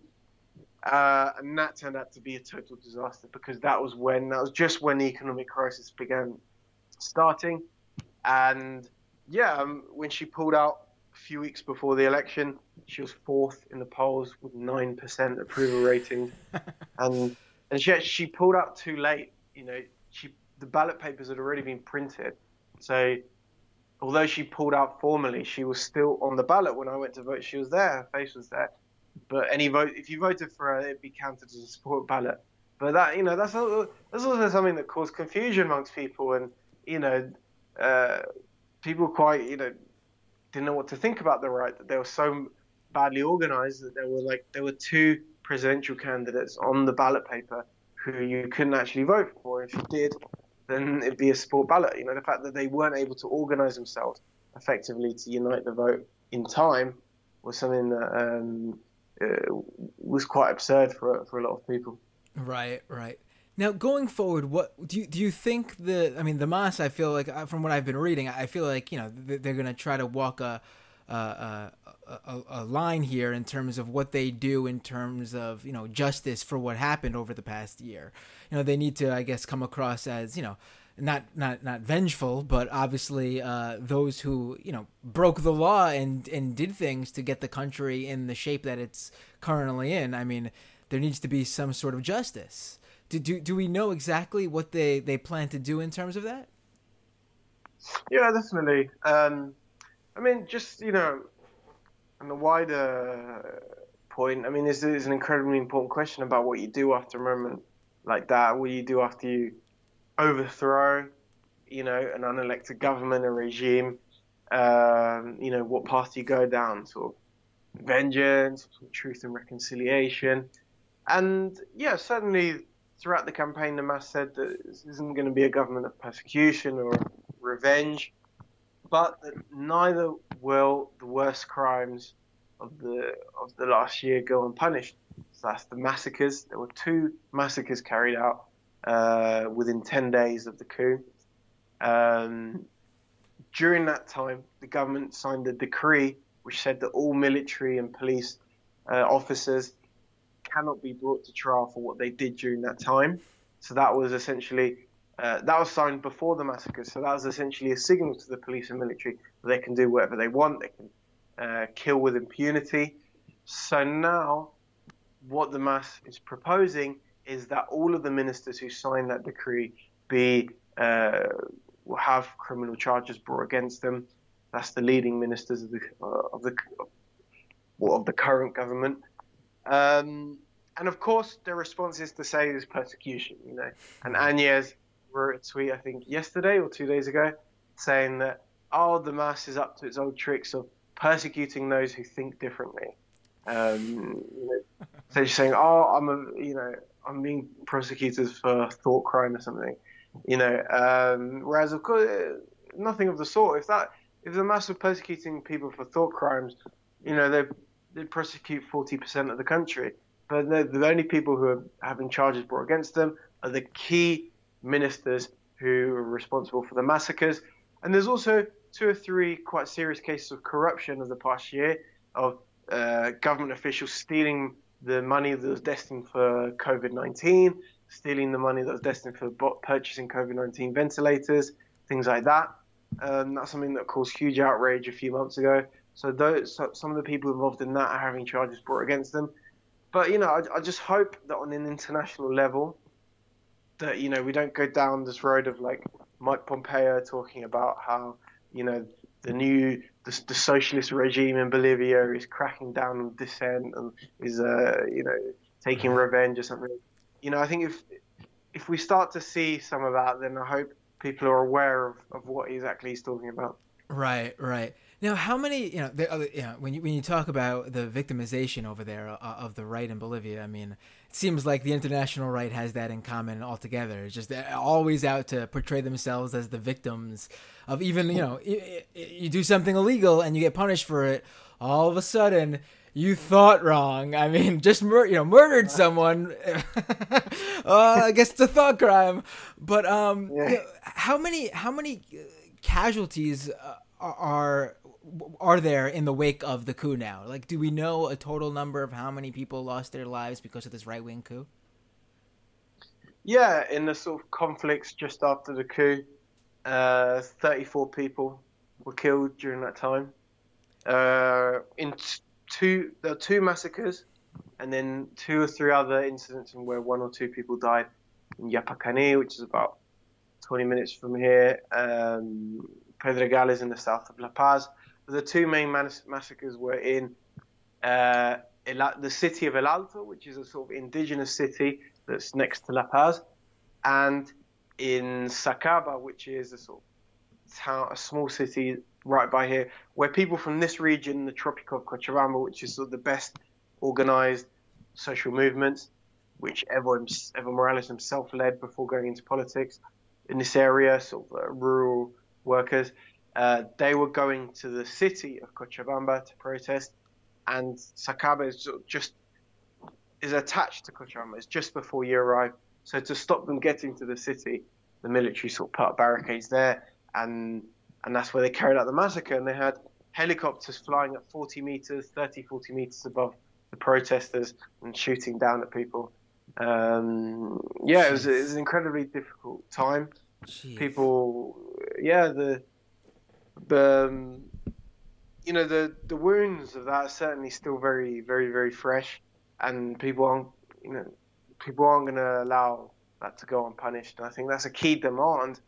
Uh, and that turned out to be a total disaster, because that was when, that was just when the economic crisis began starting. And yeah, um, when she pulled out a few weeks before the election, she was fourth in the polls with nine percent approval rating. and and she, she pulled out too late. You know, she the ballot papers had already been printed. So although she pulled out formally, she was still on the ballot when I went to vote. She was there, her face was there. But any vote, if you voted for her, it'd be counted as a support ballot. But that, you know, that's also, that's also something that caused confusion amongst people, and you know, uh, people quite, you know, didn't know what to think about the right. That they were so badly organised that there were like there were two presidential candidates on the ballot paper who you couldn't actually vote for. If you did, then it'd be a sport ballot. You know, the fact that they weren't able to organize themselves effectively to unite the vote in time was something that um, uh, was quite absurd for for a lot of people. Right, right. Now, going forward, what do you do? You think the? I mean, the Mas. I feel like, from what I've been reading, I feel like, you know, they're going to try to walk a, a a a line here in terms of what they do in terms of, you know, justice for what happened over the past year. You know, they need to, I guess, come across as, you know, not not not vengeful, but obviously uh, those who, you know, broke the law and and did things to get the country in the shape that it's currently in. I mean, there needs to be some sort of justice. Do, do do we know exactly what they, they plan to do in terms of that? Yeah, definitely. Um, I mean, just, you know, on the wider point, I mean, this is an incredibly important question about what you do after a moment like that. What you do after you overthrow, you know, an unelected government, a regime. Um, you know, what path do you go down? Sort of vengeance, sort of truth and reconciliation. And yeah, certainly throughout the campaign, the Mas said that this isn't going to be a government of persecution or revenge, but that neither will the worst crimes of the of the last year go unpunished. So that's the massacres. There were two massacres carried out uh, within ten days of the coup. Um, during that time, the government signed a decree which said that all military and police uh, officers cannot be brought to trial for what they did during that time. So that was essentially, uh, that was signed before the massacre. So that was essentially a signal to the police and military that they can do whatever they want. They can uh, kill with impunity. So now what the Mas is proposing is that all of the ministers who signed that decree be uh, will have criminal charges brought against them. That's the leading ministers of the uh, of the well, of the current government. Um, and of course, their response is to say there's persecution, you know. And Agnes wrote a tweet, I think, yesterday or two days ago, saying that, oh, the Mas is up to its old tricks of persecuting those who think differently. Um, you know, so she's saying, oh, I'm a, you know, I'm being prosecuted for thought crime or something, you know. Um, whereas, of course, nothing of the sort. If that, if the Mas were persecuting people for thought crimes, you know, they they prosecute forty percent of the country. But the, the only people who are having charges brought against them are the key ministers who are responsible for the massacres. And there's also two or three quite serious cases of corruption of the past year, of uh, government officials stealing the money that was destined for COVID nineteen, stealing the money that was destined for purchasing COVID nineteen ventilators, things like that. Um, that's something that caused huge outrage a few months ago. So those, so some of the people involved in that are having charges brought against them. But, you know, I, I just hope that on an international level that, you know, we don't go down this road of, like, Mike Pompeo talking about how, you know, the new, the, the socialist regime in Bolivia is cracking down on dissent and is, uh, you know, taking revenge or something. You know, I think if if we start to see some of that, then I hope people are aware of, of what exactly he's talking about. Right, right. Now, how many, you know, the other, you know, when you when you talk about the victimization over there uh, of the right in Bolivia, I mean, it seems like the international right has that in common altogether. It's just they're always out to portray themselves as the victims of even, you know, you, you do something illegal and you get punished for it. All of a sudden, you thought wrong. I mean, just mur- you know, murdered someone. uh, I guess it's a thought crime. But um, yeah. you know, how many how many casualties uh, are are there in the wake of the coup now? Like, do we know a total number of how many people lost their lives because of this right-wing coup? Yeah, in the sort of conflicts just after the coup, uh, thirty-four people were killed during that time. Uh, in t- two, there were two massacres, and then two or three other incidents where one or two people died in Yapacani, which is about twenty minutes from here. Um, Pedregales in the south of La Paz. The two main mass- massacres were in uh, El- the city of El Alto, which is a sort of indigenous city that's next to La Paz, and in Sacaba, which is a sort of town, a small city right by here, where people from this region, the Tropic of Cochabamba, which is sort of the best organized social movements, which Evo, Evo Morales himself led before going into politics, in this area, sort of uh, rural workers. Uh, they were going to the city of Cochabamba to protest, and Sacaba is just is attached to Cochabamba. It's just before you arrive. So to stop them getting to the city, the military sort of put up barricades there, and and that's where they carried out the massacre. And they had helicopters flying at forty meters, thirty, forty meters above the protesters and shooting down at people. Um, yeah, it was, it was an incredibly difficult time. Jeez. People, yeah, the, the um, you know, the, the wounds of that are certainly still very, very, very fresh, and people aren't, you know, people aren't going to allow that to go unpunished. And I think that's a key demand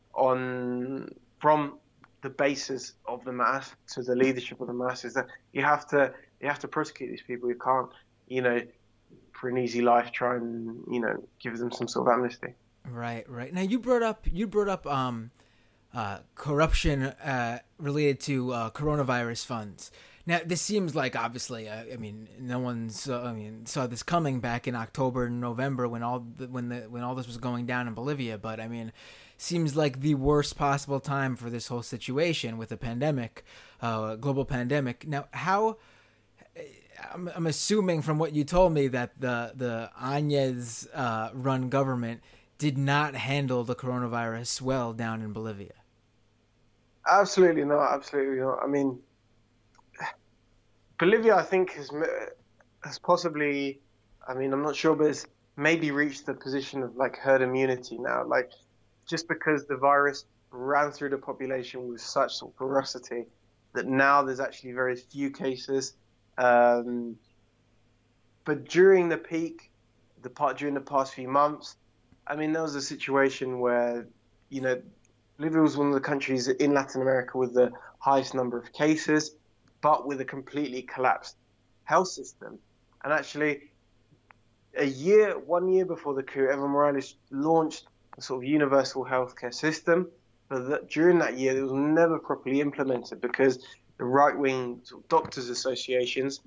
on from the basis of the mass to the leadership of the mass, is that you have to you have to prosecute these people. You can't, you know, for an easy life, try and, you know, give them some sort of amnesty. Right, right. Now you brought up you brought up um, uh, corruption uh, related to uh, coronavirus funds. Now this seems like, obviously, uh, I mean, no one's uh, I mean saw this coming back in October and November when all the, when the when all this was going down in Bolivia. But I mean, seems like the worst possible time for this whole situation with a pandemic, uh, global pandemic. Now, how? I'm, I'm assuming from what you told me that the the Áñez uh, run government did not handle the coronavirus well down in Bolivia. Absolutely not. Absolutely not. I mean, Bolivia, I think, has has possibly, I mean, I'm not sure, but it's maybe reached the position of like herd immunity now. Like, just because the virus ran through the population with such sort of ferocity that now there's actually very few cases. Um, but during the peak, the part during the past few months, I mean, there was a situation where, you know, Bolivia was one of the countries in Latin America with the highest number of cases, but with a completely collapsed health system. And actually, a year, one year before the coup, Evo Morales launched a sort of universal healthcare system. But that, during that year, it was never properly implemented because the right-wing sort of doctors' associations,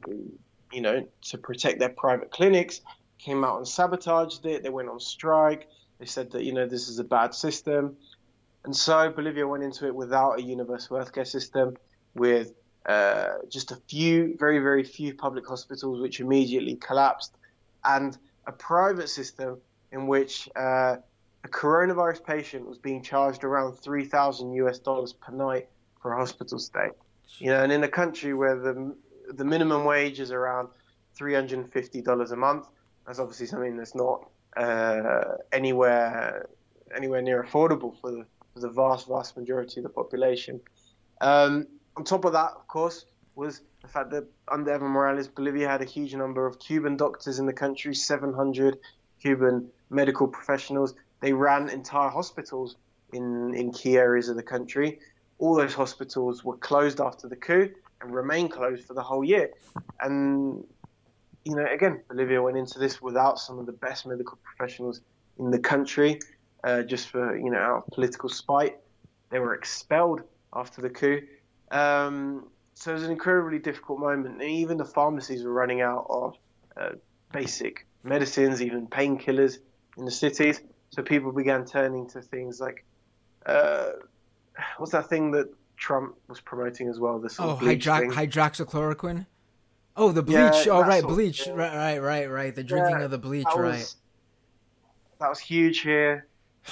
you know, to protect their private clinics, came out and sabotaged it. They went on strike. They said that, you know, this is a bad system. And so Bolivia went into it without a universal healthcare system, with uh, just a few, very, very few public hospitals, which immediately collapsed, and a private system in which uh, a coronavirus patient was being charged around three thousand U S dollars per night for a hospital stay. You know, and in a country where the the minimum wage is around three hundred fifty dollars a month, that's obviously something that's not uh, anywhere anywhere near affordable for the, for the vast, vast majority of the population. Um, on top of that, of course, was the fact that under Evo Morales, Bolivia had a huge number of Cuban doctors in the country, seven hundred Cuban medical professionals. They ran entire hospitals in, in key areas of the country. All those hospitals were closed after the coup and remain closed for the whole year. And, you know, again, Bolivia went into this without some of the best medical professionals in the country, uh, just for, you know, out of political spite. They were expelled after the coup. Um, so it was an incredibly difficult moment. And even the pharmacies were running out of uh, basic medicines, even painkillers in the cities. So people began turning to things like, uh, what's that thing that Trump was promoting as well? The sort oh, of bleach hydro- thing. hydroxychloroquine. Oh, the bleach. Yeah, oh, right, sort of, bleach. yeah. Right, right, right, right. The drinking Yeah, of the bleach, that right. Was, that was huge here.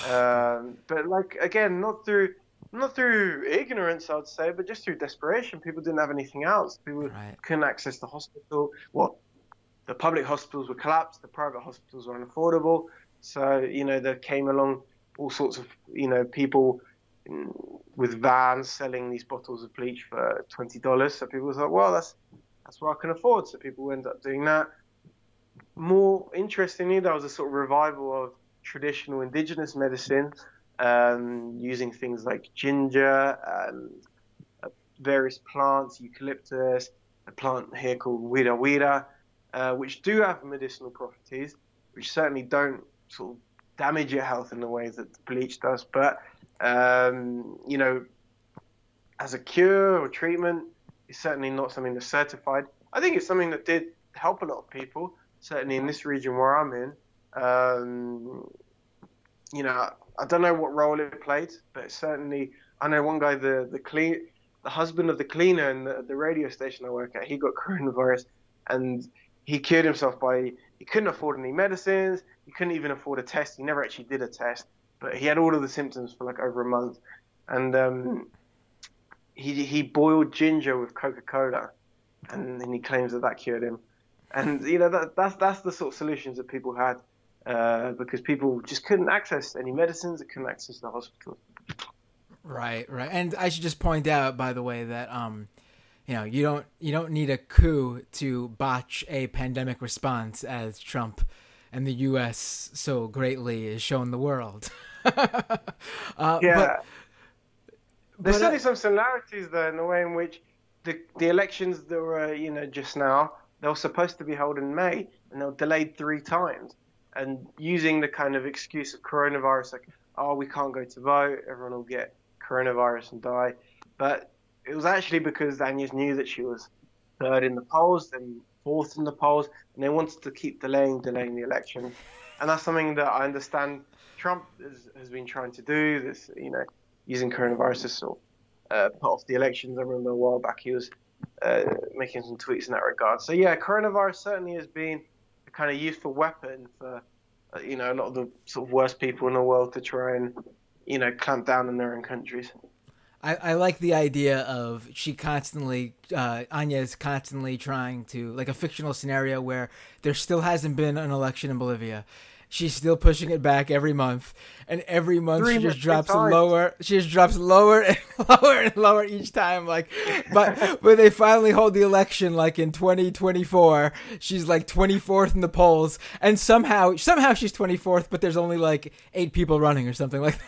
Um, but like, again, not through not through ignorance, I would say, but just through desperation. People didn't have anything else. People Right. couldn't access the hospital. Well, the public hospitals were collapsed. The private hospitals were unaffordable. So, you know, there came along all sorts of, you know, people with vans selling these bottles of bleach for twenty dollars. So people thought, well, that's that's what I can afford. So people end up doing that. More interestingly, there was a sort of revival of traditional indigenous medicine, um, using things like ginger and uh, various plants, eucalyptus, a plant here called wira wira, uh, which do have medicinal properties, which certainly don't sort of damage your health in the way that bleach does. But, um, you know, as a cure or treatment, it's certainly not something that's certified. I think it's something that did help a lot of people, certainly in this region where I'm in. Um, you know, I don't know what role it played, but certainly I know one guy, the the clean, the husband of the cleaner in the, the radio station I work at, he got coronavirus, and he cured himself by he couldn't afford any medicines, he couldn't even afford a test. He never actually did a test, but he had all of the symptoms for like over a month, and um, he he boiled ginger with Coca-Cola, and then he claims that that cured him. And you know that that's that's the sort of solutions that people had uh, because people just couldn't access any medicines, they couldn't access the hospital. Right, right. And I should just point out, by the way, that um, you know, you don't you don't need a coup to botch a pandemic response, as Trump and the U S so greatly has shown the world. uh, Yeah, but, there's but, certainly uh, some similarities there in the way in which the the elections that were you know just now, they were supposed to be held in May and they were delayed three times, and using the kind of excuse of coronavirus, like, oh, we can't go to vote, everyone will get coronavirus and die. But it was actually because Agnes knew that she was third in the polls, then fourth in the polls, and they wanted to keep delaying, delaying the election. And that's something that I understand Trump has, has been trying to do, this, you know, using coronavirus to sort of uh, put off the elections. I remember a while back he was uh, making some tweets in that regard. So yeah, coronavirus certainly has been a kind of useful weapon for, uh, you know, a lot of the sort of worst people in the world to try and, you know, clamp down in their own countries. I, I like the idea of she constantly, uh, Anya is constantly trying to, like a fictional scenario where there still hasn't been an election in Bolivia. She's still pushing it back every month, and every month Three she just drops times. lower. She just drops lower and lower and lower each time. Like, but when they finally hold the election, like in twenty twenty-four, she's like twenty-fourth in the polls, and somehow, somehow she's twenty-fourth, but there's only like eight people running or something like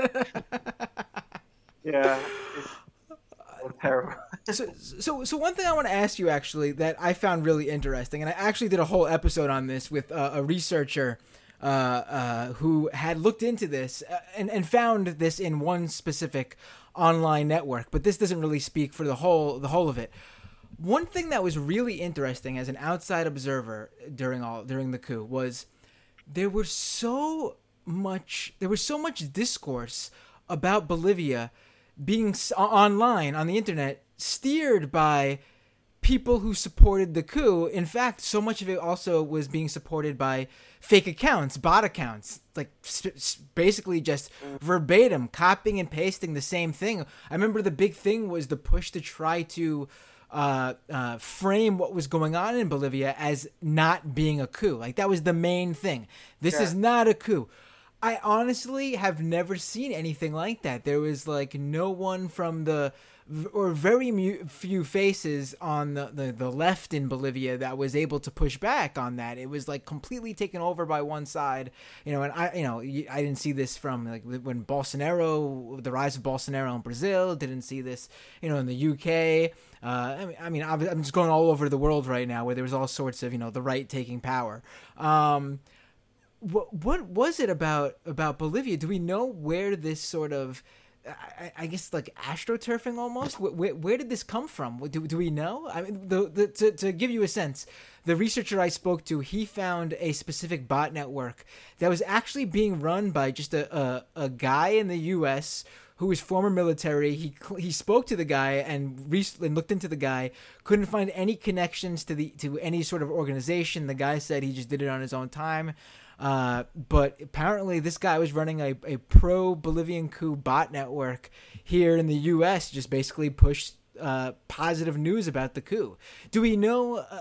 that. Yeah, it's, it's terrible. so, so, so one thing I want to ask you actually that I found really interesting, and I actually did a whole episode on this with uh, a researcher uh, uh, who had looked into this uh, and, and found this in one specific online network, but this doesn't really speak for the whole the whole of it. One thing that was really interesting as an outside observer during all during the coup was there was so much there was so much discourse about Bolivia being online on the internet steered by people who supported the coup. In fact, so much of it also was being supported by fake accounts, bot accounts, like basically just verbatim copying and pasting the same thing. I remember the big thing was the push to try to uh, uh, frame what was going on in Bolivia as not being a coup. Like that was the main thing. This yeah. is not a coup. I honestly have never seen anything like that. There was like no one from the, or very mu- few faces on the, the, the left in Bolivia that was able to push back on that. It was like completely taken over by one side, you know, and I, you know, I didn't see this from like when Bolsonaro, the rise of Bolsonaro in Brazil, didn't see this, you know, in the U K. Uh, I mean, I mean, I'm just going all over the world right now where there was all sorts of, you know, the right taking power. Um, What what was it about about Bolivia? Do we know where this sort of, I, I guess like astroturfing almost? Where, where did this come from? Do, do we know? I mean, the, the to to give you a sense, the researcher I spoke to, he found a specific bot network that was actually being run by just a a, a guy in the U S who was former military. He he spoke to the guy and, re- and looked into the guy. Couldn't find any connections to the to any sort of organization. The guy said he just did it on his own time. Uh, but apparently this guy was running a, a pro-Bolivian coup bot network here in the U S, just basically pushed uh, positive news about the coup. Do we know, uh,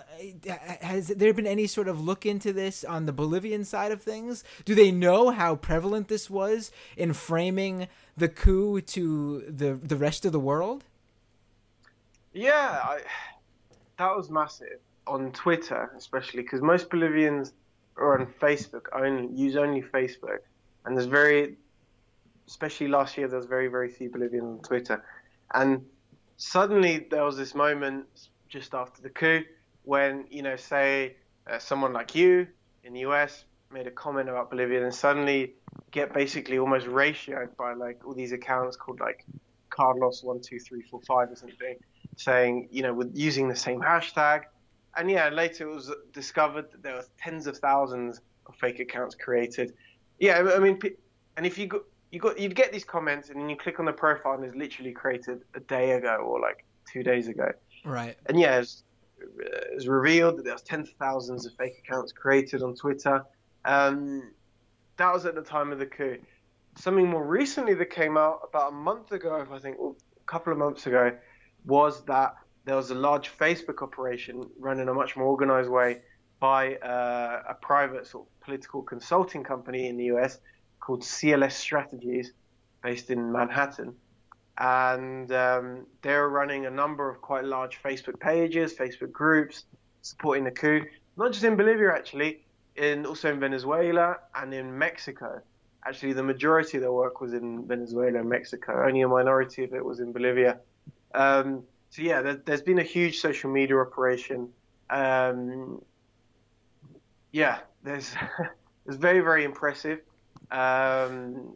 has there been any sort of look into this on the Bolivian side of things? Do they know how prevalent this was in framing the coup to the, the rest of the world? Yeah, I, that was massive on Twitter, especially because most Bolivians or on Facebook only use only Facebook, and there's very, especially last year, there was very very few Bolivians on Twitter, and suddenly there was this moment just after the coup when you know say uh, someone like you in the U S made a comment about Bolivia, and suddenly get basically almost ratioed by like all these accounts called like Carlos one two three four five or something, saying you know with using the same hashtag. And yeah, later it was discovered that there were tens of thousands of fake accounts created. Yeah, I mean, and if you got you got you'd get these comments, and then you click on the profile, and it's literally created a day ago or like two days ago. Right. And yeah, it's, it's revealed that there was tens of thousands of fake accounts created on Twitter. Um, that was at the time of the coup. Something more recently that came out about a month ago, I think, or a couple of months ago, was that there was a large Facebook operation run in a much more organized way by uh, a private sort of political consulting company in the U S called C L S Strategies, based in Manhattan. And um, they're running a number of quite large Facebook pages, Facebook groups, supporting the coup, not just in Bolivia, actually, in also in Venezuela and in Mexico. Actually, the majority of their work was in Venezuela and Mexico. Only a minority of it was in Bolivia. Um, so yeah, there, there's been a huge social media operation. Um, yeah, there's it's very, very impressive. Um,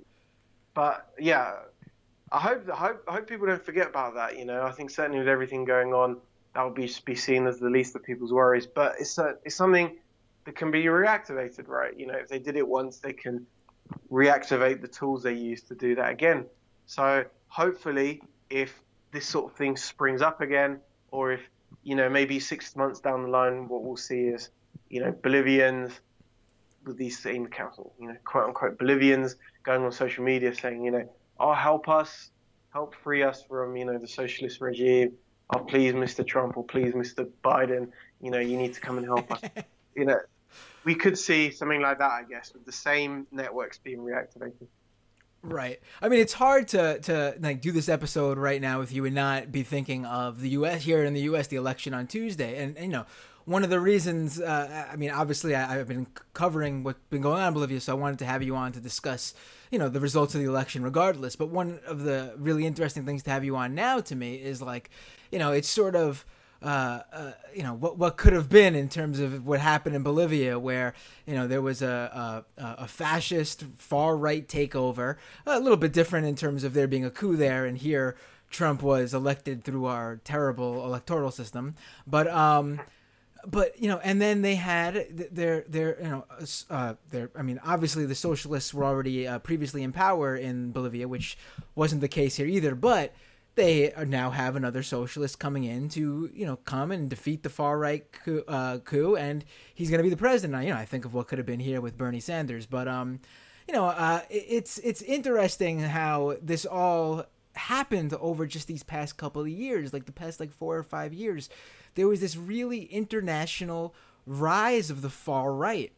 but yeah, I hope, I hope I hope people don't forget about that. You know, I think certainly with everything going on, that will be be seen as the least of people's worries. But it's a, it's something that can be reactivated, right? You know, if they did it once, they can reactivate the tools they use to do that again. So hopefully, if this sort of thing springs up again, or if, you know, maybe six months down the line, what we'll see is, you know, Bolivians with these same accounts, you know, quote unquote Bolivians going on social media saying, you know, oh, help us, help free us from, you know, the socialist regime. Oh, please, Mister Trump, or please, Mister Biden, you know, you need to come and help us. You know, we could see something like that, I guess, with the same networks being reactivated. Right. I mean, it's hard to, to like do this episode right now with you and not be thinking of the U S here in the U S, the election on Tuesday. And, and you know, one of the reasons, uh, I mean, obviously I, I've been covering what's been going on in Bolivia, so I wanted to have you on to discuss, you know, the results of the election regardless. But one of the really interesting things to have you on now to me is like, you know, it's sort of, Uh, uh, you know, what what could have been in terms of what happened in Bolivia, where, you know, there was a a, a fascist far right takeover, a little bit different in terms of there being a coup there, and here Trump was elected through our terrible electoral system, but um, but you know, and then they had their their you know uh, their I mean, obviously the socialists were already uh, previously in power in Bolivia, which wasn't the case here either, but they are now have another socialist coming in to, you know, come and defeat the far right coup, uh, coup and he's going to be the president. Now, you know, I think of what could have been here with Bernie Sanders, but um, you know, uh, it's it's interesting how this all happened over just these past couple of years, like the past like four or five years. There was this really international rise of the far right,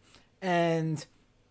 and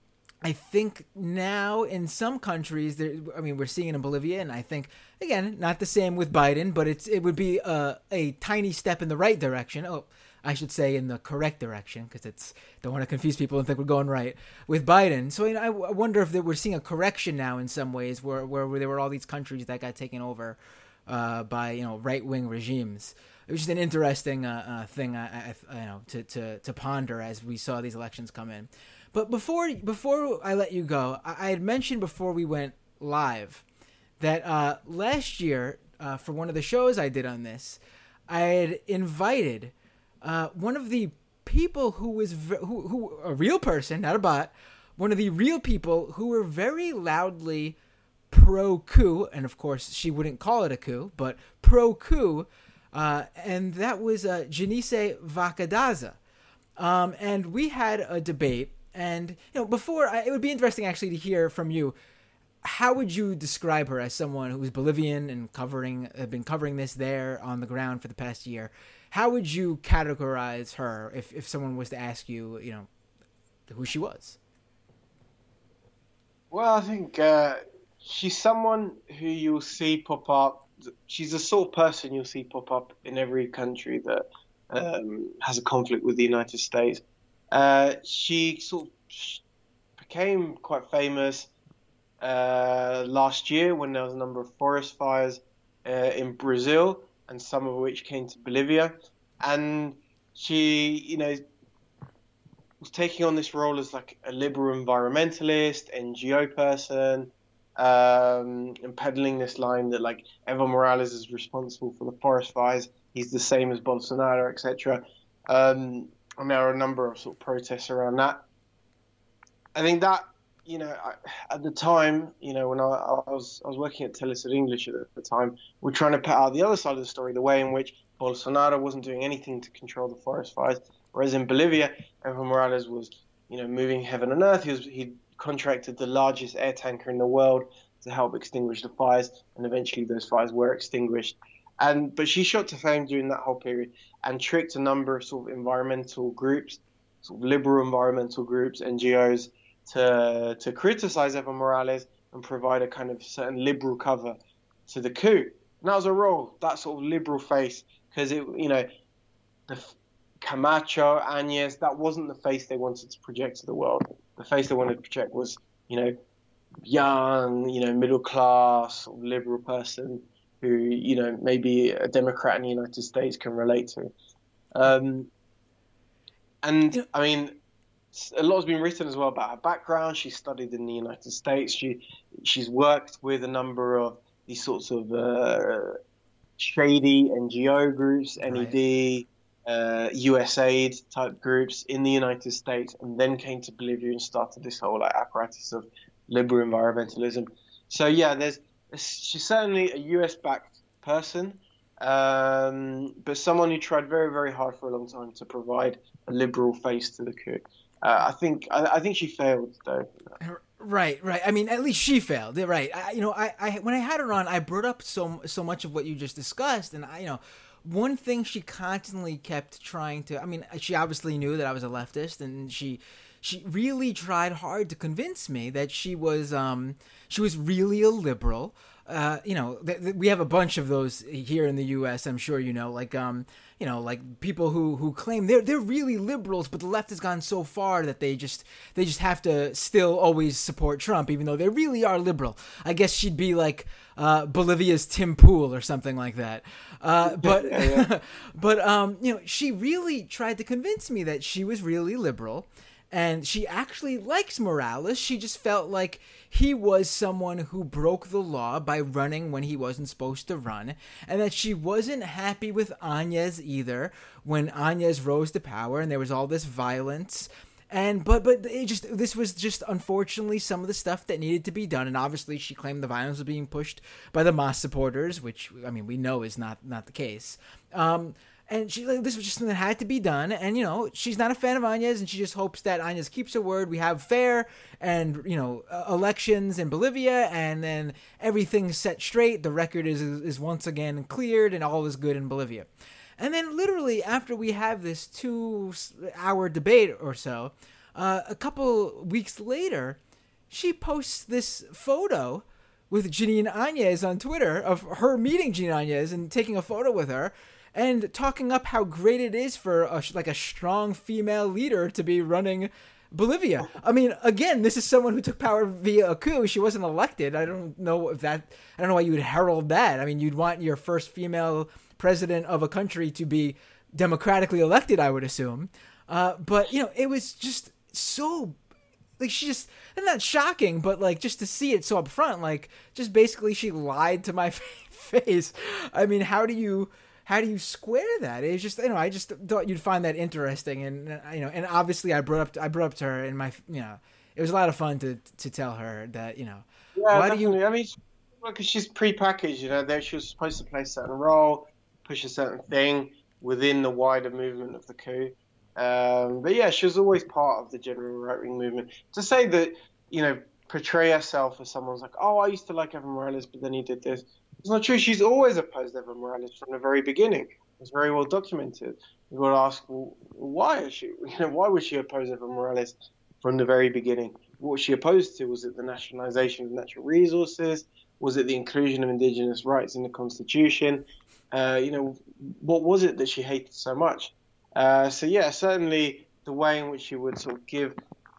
I think now in some countries, there, I mean, we're seeing it in Bolivia, and I think, again, not the same with Biden, but it's it would be a, a tiny step in the right direction. Oh, I should say in the correct direction, because it's don't want to confuse people and think we're going right with Biden. So you know, I, I wonder if we're seeing a correction now in some ways, where where, where there were all these countries that got taken over uh, by, you know, right wing regimes. It was just an interesting uh, uh, thing, I, I, you know, to, to to ponder as we saw these elections come in. But before before I let you go, I, I had mentioned before we went live that uh, last year, uh, for one of the shows I did on this, I had invited uh, one of the people who was v- who who a real person, not a bot, one of the real people who were very loudly pro-coup, and of course she wouldn't call it a coup, but pro-coup, uh, and that was uh, Janice Vacadaza, um, and we had a debate. And, you know, before, I, it would be interesting actually to hear from you. How would you describe her as someone who's Bolivian and covering, have been covering this there on the ground for the past year? How would you categorize her if, if someone was to ask you, you know, who she was? Well, I think uh, she's someone who you'll see pop up. She's the sort of person you'll see pop up in every country that um, has a conflict with the United States. Uh, she sort of became quite famous uh, last year when there was a number of forest fires uh, in Brazil, and some of which came to Bolivia. And she, you know, was taking on this role as like a liberal environmentalist, N G O person, um, and peddling this line that like Evo Morales is responsible for the forest fires. He's the same as Bolsonaro, et cetera. Um, And there are a number of sort of protests around that. I think that you know, I, at the time, you know, when I, I was I was working at Telesur English at the time, we're trying to put out the other side of the story, the way in which Bolsonaro wasn't doing anything to control the forest fires, whereas in Bolivia, Evo Morales was, you know, moving heaven and earth. He was he contracted the largest air tanker in the world to help extinguish the fires, and eventually those fires were extinguished. And but she shot to fame during that whole period and tricked a number of sort of environmental groups, sort of liberal environmental groups, N G Os, to to criticize Evo Morales and provide a kind of certain liberal cover to the coup. And that was a role, that sort of liberal face, because it, you know, the Camacho, Áñez, that wasn't the face they wanted to project to the world. The face they wanted to project was, you know, young, you know, middle class, sort of liberal person who, you know, maybe a Democrat in the United States can relate to. Um, and I mean, a lot has been written as well about her background. She studied in the United States. She she's worked with a number of these sorts of uh, shady N G O groups, N E D, right. uh, U S A I D type groups in the United States, and then came to Bolivia and started this whole like apparatus of liberal environmentalism. So yeah, there's she's certainly a U S backed person, um, but someone who tried very very hard for a long time to provide a liberal face to the coup. Uh, I think I, I think she failed though. Right, right. I mean, at least she failed. Right. I, you know, I, I when I had her on, I brought up so so much of what you just discussed, and I, you know, one thing she constantly kept trying to. I mean, she obviously knew that I was a leftist, and she she really tried hard to convince me that she was um she was really a liberal. Uh, you know, th- th- we have a bunch of those here in the U S. I'm sure you know, like um, you know, like people who, who claim they're they're really liberals, but the left has gone so far that they just they just have to still always support Trump, even though they really are liberal. I guess she'd be like uh, Bolivia's Tim Pool or something like that. Uh, but yeah, yeah. but um, you know, she really tried to convince me that she was really liberal. And she actually likes Morales. She just felt like he was someone who broke the law by running when he wasn't supposed to run. And that she wasn't happy with Áñez either when Áñez rose to power and there was all this violence. And but but it just this was just unfortunately some of the stuff that needed to be done. And obviously she claimed the violence was being pushed by the Mas supporters, which, I mean, we know is not, not the case. Um... And she, like, this was just something that had to be done. And, you know, she's not a fan of Áñez, and she just hopes that Áñez keeps her word. We have fair and, you know, uh, elections in Bolivia, and then everything's set straight. The record is, is is once again cleared, and all is good in Bolivia. And then literally after we have this two-hour debate or so, uh, a couple weeks later, she posts this photo with Jeanine Áñez on Twitter of her meeting Jeanine Áñez and taking a photo with her, and talking up how great it is for a, like a strong female leader to be running Bolivia. I mean, again, this is someone who took power via a coup. She wasn't elected. I don't know if that. I don't know why you would herald that. I mean, you'd want your first female president of a country to be democratically elected, I would assume. Uh, but you know, it was just so. Like, she just, and not shocking, but like just to see it so upfront, like just basically she lied to my face. I mean, how do you? How do you square that? It's just, you know, I just thought you'd find that interesting, and you know, and obviously I brought up, I brought up to her in my, you know, it was a lot of fun to to tell her that, you know, yeah, why definitely. do you? I mean, because she's pre-packaged, you know, that she was supposed to play a certain role, push a certain thing within the wider movement of the coup. Um, but yeah, she was always part of the general right-wing movement. To say that, you know, portray herself as someone's like, oh, I used to like Evo Morales, but then he did this. It's not true. She's always opposed Evo Morales from the very beginning. It's very well documented. You've got to ask, well, why is she? You know, why would she oppose Evo Morales from the very beginning? What was she opposed to? Was it the nationalization of natural resources? Was it the inclusion of indigenous rights in the Constitution? Uh, you know, what was it that she hated so much? Uh, so yeah, certainly the way in which she would sort of give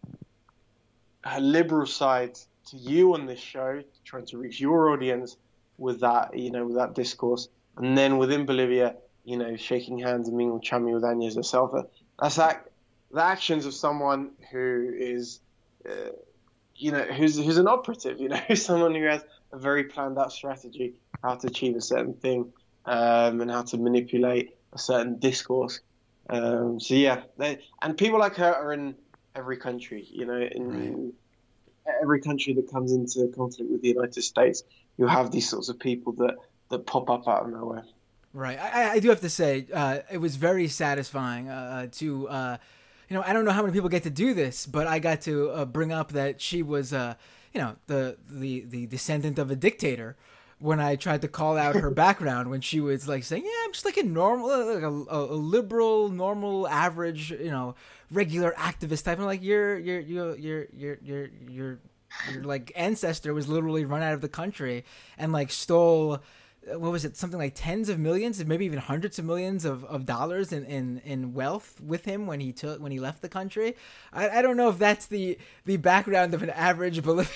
her liberal side to you on this show, trying to reach your audience with that, you know, with that discourse, and then within Bolivia, you know, shaking hands and being chummy with Áñez herself. That's like the actions of someone who is, uh, you know, who's who's an operative, you know, someone who has a very planned out strategy how to achieve a certain thing, um, and how to manipulate a certain discourse. Um, so yeah, they, and people like her are in every country, you know, in. Right. every country that comes into conflict with the United States, you'll have these sorts of people that, that pop up out of nowhere. Right. I, I do have to say, uh, it was very satisfying uh, to, uh, you know, I don't know how many people get to do this, but I got to uh, bring up that she was, uh, you know, the, the, the descendant of a dictator when I tried to call out her background when she was like saying, yeah, I'm just like a normal, like a, a liberal, normal, average, you know, regular activist type. I'm like, your, your, your, your, your, your, your, your like ancestor was literally run out of the country and like stole, what was it, something like tens of millions, maybe even hundreds of millions of, of dollars in, in, in wealth with him when he took when he left the country. I, I don't know if that's the, the background of an average Bolivian,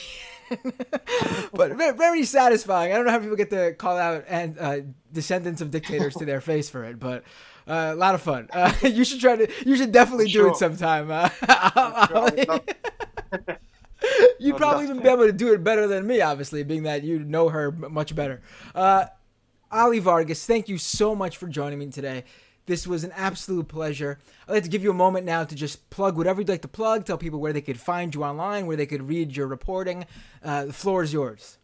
but very, very satisfying. I don't know how people get to call out and uh, descendants of dictators to their face for it, but uh, a lot of fun. Uh, you should try to. You should definitely sure. do it sometime. Uh, sure. You'd probably even be able to do it better than me, obviously, being that you know her much better. Uh, Ali Vargas, thank you so much for joining me today. This was an absolute pleasure. I'd like to give you a moment now to just plug whatever you'd like to plug, tell people where they could find you online, where they could read your reporting. Uh, the floor is yours.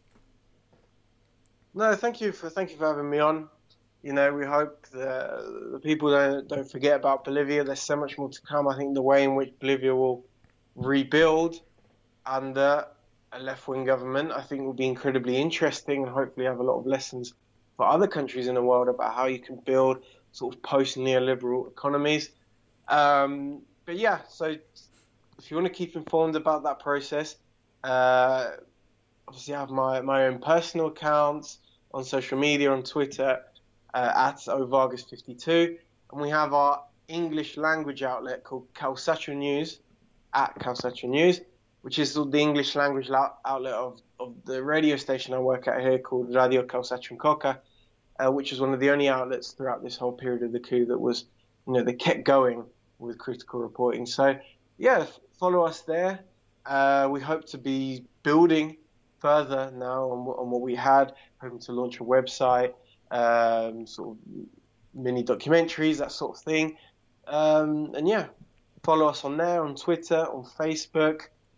No, thank you for thank you for having me on. You know, we hope that the people don't, don't forget about Bolivia. There's so much more to come. I think the way in which Bolivia will rebuild under a left-wing government, I think will be incredibly interesting and hopefully have a lot of lessons for other countries in the world about how you can build sort of post-neoliberal economies. Um, but yeah, so if you want to keep informed about that process, uh, obviously I have my, my own personal accounts on social media, on Twitter, uh, at O Vargas fifty-two, and we have our English language outlet called Calsacho News, at Calsacho News, which is the English language outlet of, of the radio station I work at here called Radio Calsacho and Coca, uh, which is one of the only outlets throughout this whole period of the coup that was, you know, they kept going with critical reporting. So, yeah, follow us there. Uh, we hope to be building further now on, on what we had, hoping to launch a website, um, sort of mini documentaries, that sort of thing. Um, and yeah, follow us on there, on Twitter, on Facebook.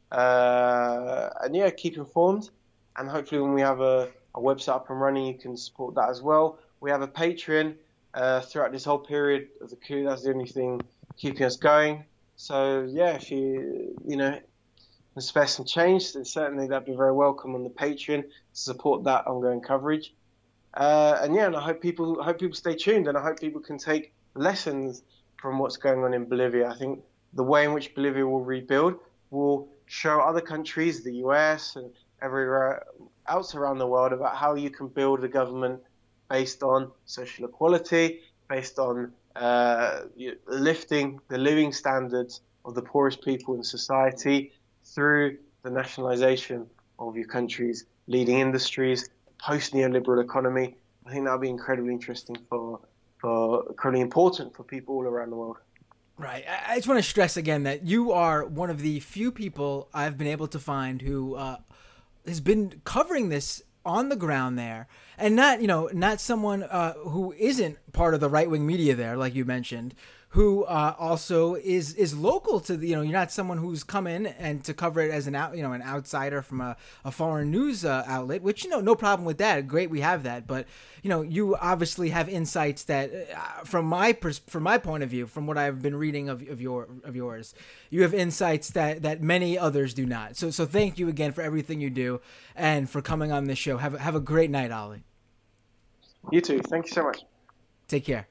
Uh, and yeah, keep informed. And hopefully when we have a, a website up and running, you can support that as well. We have a Patreon uh, throughout this whole period of the coup. That's the only thing keeping us going. So yeah, if you, you know, can spare some change, then certainly that'd be very welcome on the Patreon to support that ongoing coverage. Uh, and yeah, and I hope people I hope people stay tuned, and I hope people can take lessons from what's going on in Bolivia. I think the way in which Bolivia will rebuild will show other countries, the U S and everywhere else around the world, about how you can build a government based on social equality, based on uh, lifting the living standards of the poorest people in society through the nationalization of your country's leading industries, post-neoliberal economy. I think that would be incredibly interesting for, for incredibly important for people all around the world. Right. I just want to stress again that you are one of the few people I've been able to find who uh, has been covering this on the ground there, and not, you know, not someone uh, who isn't part of the right-wing media there, like you mentioned, who uh, also is is local to the, you know, you're not someone who's come in and to cover it as an out, you know, an outsider from a, a foreign news uh, outlet, which, you know, no problem with that. Great, we have that, but you know, you obviously have insights that, uh, from my pers- from my point of view, from what I've been reading of, of your of yours, you have insights that, that many others do not. So so thank you again for everything you do and for coming on this show. Have a, have a great night, Ali. You too. Thank you so much. Take care.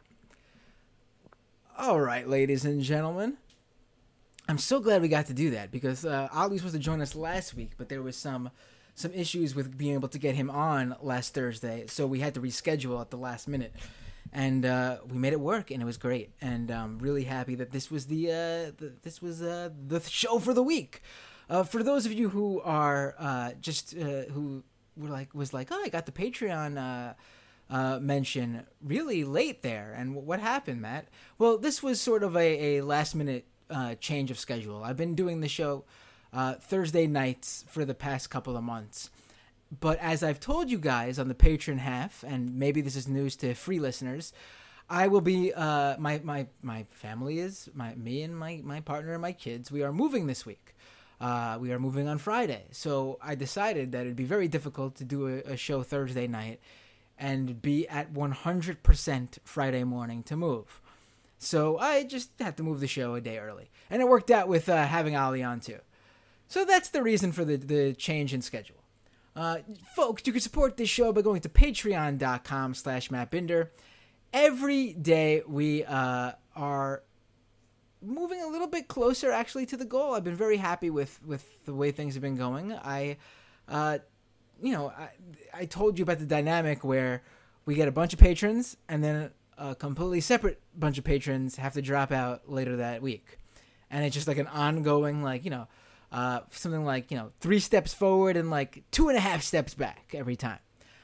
All right, ladies and gentlemen. I'm so glad we got to do that, because uh, Ali was supposed to join us last week, but there was some some issues with being able to get him on last Thursday, so we had to reschedule at the last minute. And uh, we made it work, and it was great. And I'm really happy that this was the, uh, the this was uh, the show for the week. Uh, for those of you who are uh, just uh, who were like was like, oh, I got the Patreon Uh, Uh, mention really late there. And w- what happened, Matt? Well, this was sort of a, a last minute uh, change of schedule. I've been doing the show uh, Thursday nights for the past couple of months. But as I've told you guys on the Patreon half, and maybe this is news to free listeners, I will be, uh, my, my, my family is, my me and my, my partner and my kids, we are moving this week. uh, we are moving on Friday. So I decided that it'd be very difficult to do a, a show Thursday night and be at one hundred percent Friday morning to move. So I just had to move the show a day early. And it worked out with uh, having Ali on too. So that's the reason for the, the change in schedule. Uh, folks, you can support this show by going to patreon.com slash Matt Binder. Every day we uh, are moving a little bit closer actually to the goal. I've been very happy with, with the way things have been going. I, uh, you know, I, I told you about the dynamic where we get a bunch of patrons and then a completely separate bunch of patrons have to drop out later that week. And it's just like an ongoing, like, you know, uh, something like, you know, three steps forward and like two and a half steps back every time.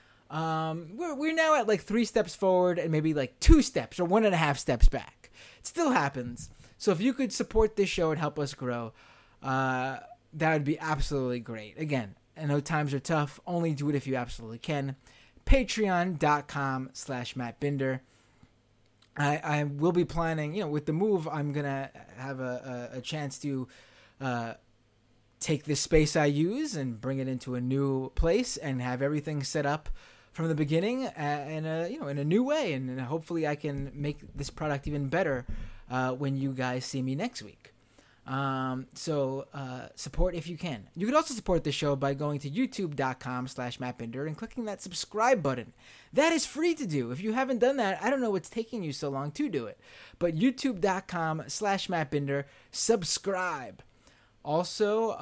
Um, we're, we're now at like three steps forward and maybe like two steps or one and a half steps back. It still happens. So if you could support this show and help us grow, uh, that would be absolutely great. Again, I know times are tough. Only do it if you absolutely can. Patreon.com slash Matt Binder. I, I will be planning, you know, with the move, I'm going to have a, a, a chance to uh, take this space I use and bring it into a new place and have everything set up from the beginning uh, in a, you know, in a new way. And, and hopefully I can make this product even better uh, when you guys see me next week. Um, so, uh, support if you can. You could also support the show by going to youtube.com slash Matt Binder and clicking that subscribe button. That is free to do. If you haven't done that, I don't know what's taking you so long to do it, but youtube.com slash Matt Binder, subscribe. Also,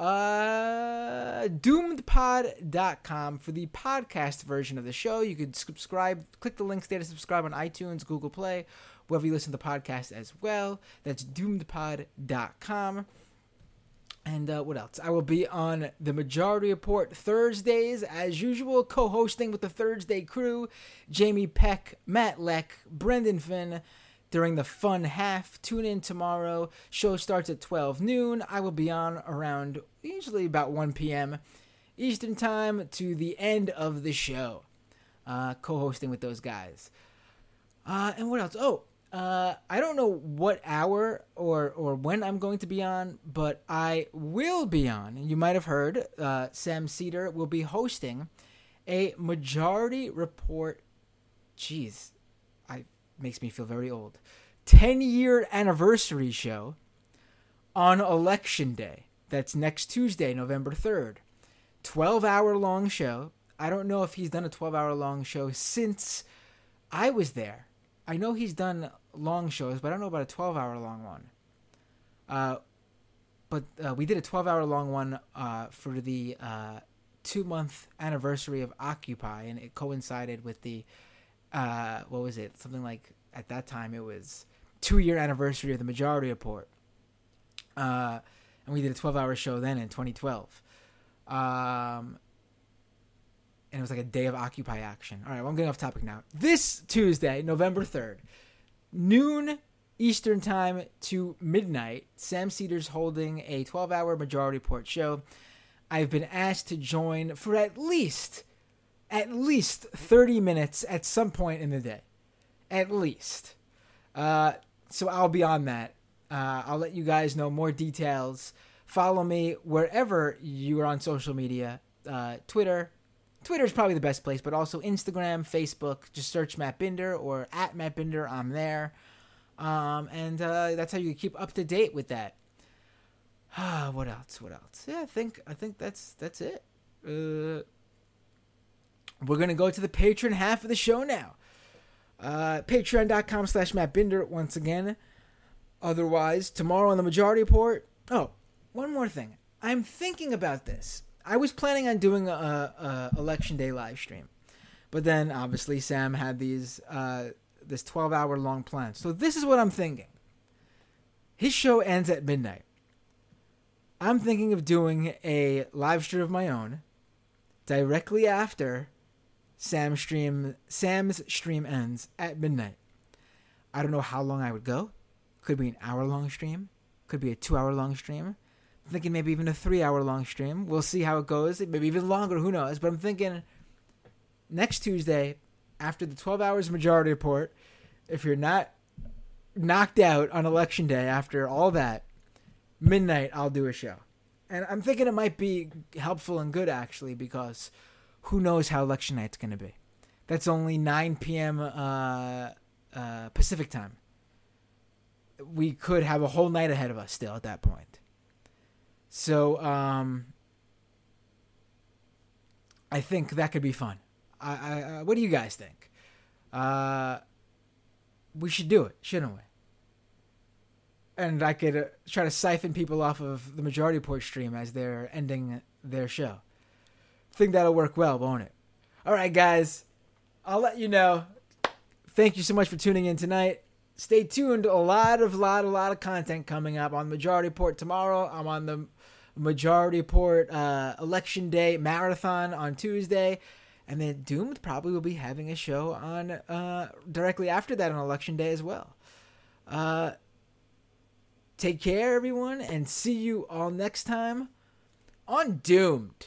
uh, doomed pod dot com for the podcast version of the show. You could subscribe, click the links there to subscribe on iTunes, Google Play, wherever you listen to podcasts as well. That's doomed pod dot com. And uh, what else? I will be on the Majority Report Thursdays, as usual, co-hosting with the Thursday crew, Jamie Peck, Matt Leck, Brendan Finn, during the fun half. Tune in tomorrow. Show starts at twelve noon. I will be on around usually about one p.m. Eastern Time to the end of the show, uh, co-hosting with those guys. Uh, and what else? Oh, Uh, I don't know what hour or, or when I'm going to be on, but I will be on. And you might have heard uh, Sam Cedar will be hosting a Majority Report. Jeez, I makes me feel very old. ten-year anniversary show on Election Day. That's next Tuesday, November third. twelve-hour long show. I don't know if he's done a twelve-hour long show since I was there. I know he's done long shows, but I don't know about a twelve-hour long one. Uh, but uh, we did a twelve-hour long one uh, for the uh, two-month anniversary of Occupy, and it coincided with the, uh, what was it? Something like, at that time, it was two-year anniversary of the Majority Report. Uh, and we did a twelve-hour show then in twenty twelve. Um... And it was like a day of Occupy action. All right, well, I'm getting off topic now. This Tuesday, November third, noon Eastern Time to midnight, Sam Cedar's holding a twelve-hour Majority Report show. I've been asked to join for at least, at least thirty minutes at some point in the day. At least. Uh, so I'll be on that. Uh, I'll let you guys know more details. Follow me wherever you are on social media. Uh, Twitter. Twitter is probably the best place, but also Instagram, Facebook. Just search Matt Binder or at Matt Binder. I'm there. Um, and uh, that's how you keep up to date with that. Ah, what else? What else? Yeah, I think I think that's that's it. Uh, we're gonna go to the Patreon half of the show now. Uh, Patreon.com slash Matt Binder once again. Otherwise, tomorrow on the Majority Report. Oh, one more thing. I'm thinking about this. I was planning on doing a, a election day live stream, but then obviously Sam had these uh, this twelve-hour long plan. So this is what I'm thinking. His show ends at midnight. I'm thinking of doing a live stream of my own directly after Sam's stream. Sam's stream ends at midnight. I don't know how long I would go. Could be an hour-long stream. Could be a two-hour-long stream. I'm thinking maybe even a three-hour-long stream. We'll see how it goes. Maybe even longer. Who knows? But I'm thinking next Tuesday, after the twelve hours Majority Report, if you're not knocked out on Election Day after all that, midnight, I'll do a show. And I'm thinking it might be helpful and good, actually, because who knows how election night's going to be. That's only nine p.m. Uh, uh, Pacific time. We could have a whole night ahead of us still at that point. So, um, I think that could be fun. I, I, uh, what do you guys think? Uh, we should do it, shouldn't we? And I could uh, try to siphon people off of the Majority Report stream as they're ending their show. Think that'll work well, won't it? All right, guys. I'll let you know. Thank you so much for tuning in tonight. Stay tuned. A lot of, lot, a lot of content coming up on Majority Report tomorrow. I'm on the Majority Report uh, Election Day Marathon on Tuesday. And then Doomed probably will be having a show on uh, directly after that on Election Day as well. Uh, take care, everyone, and see you all next time on Doomed.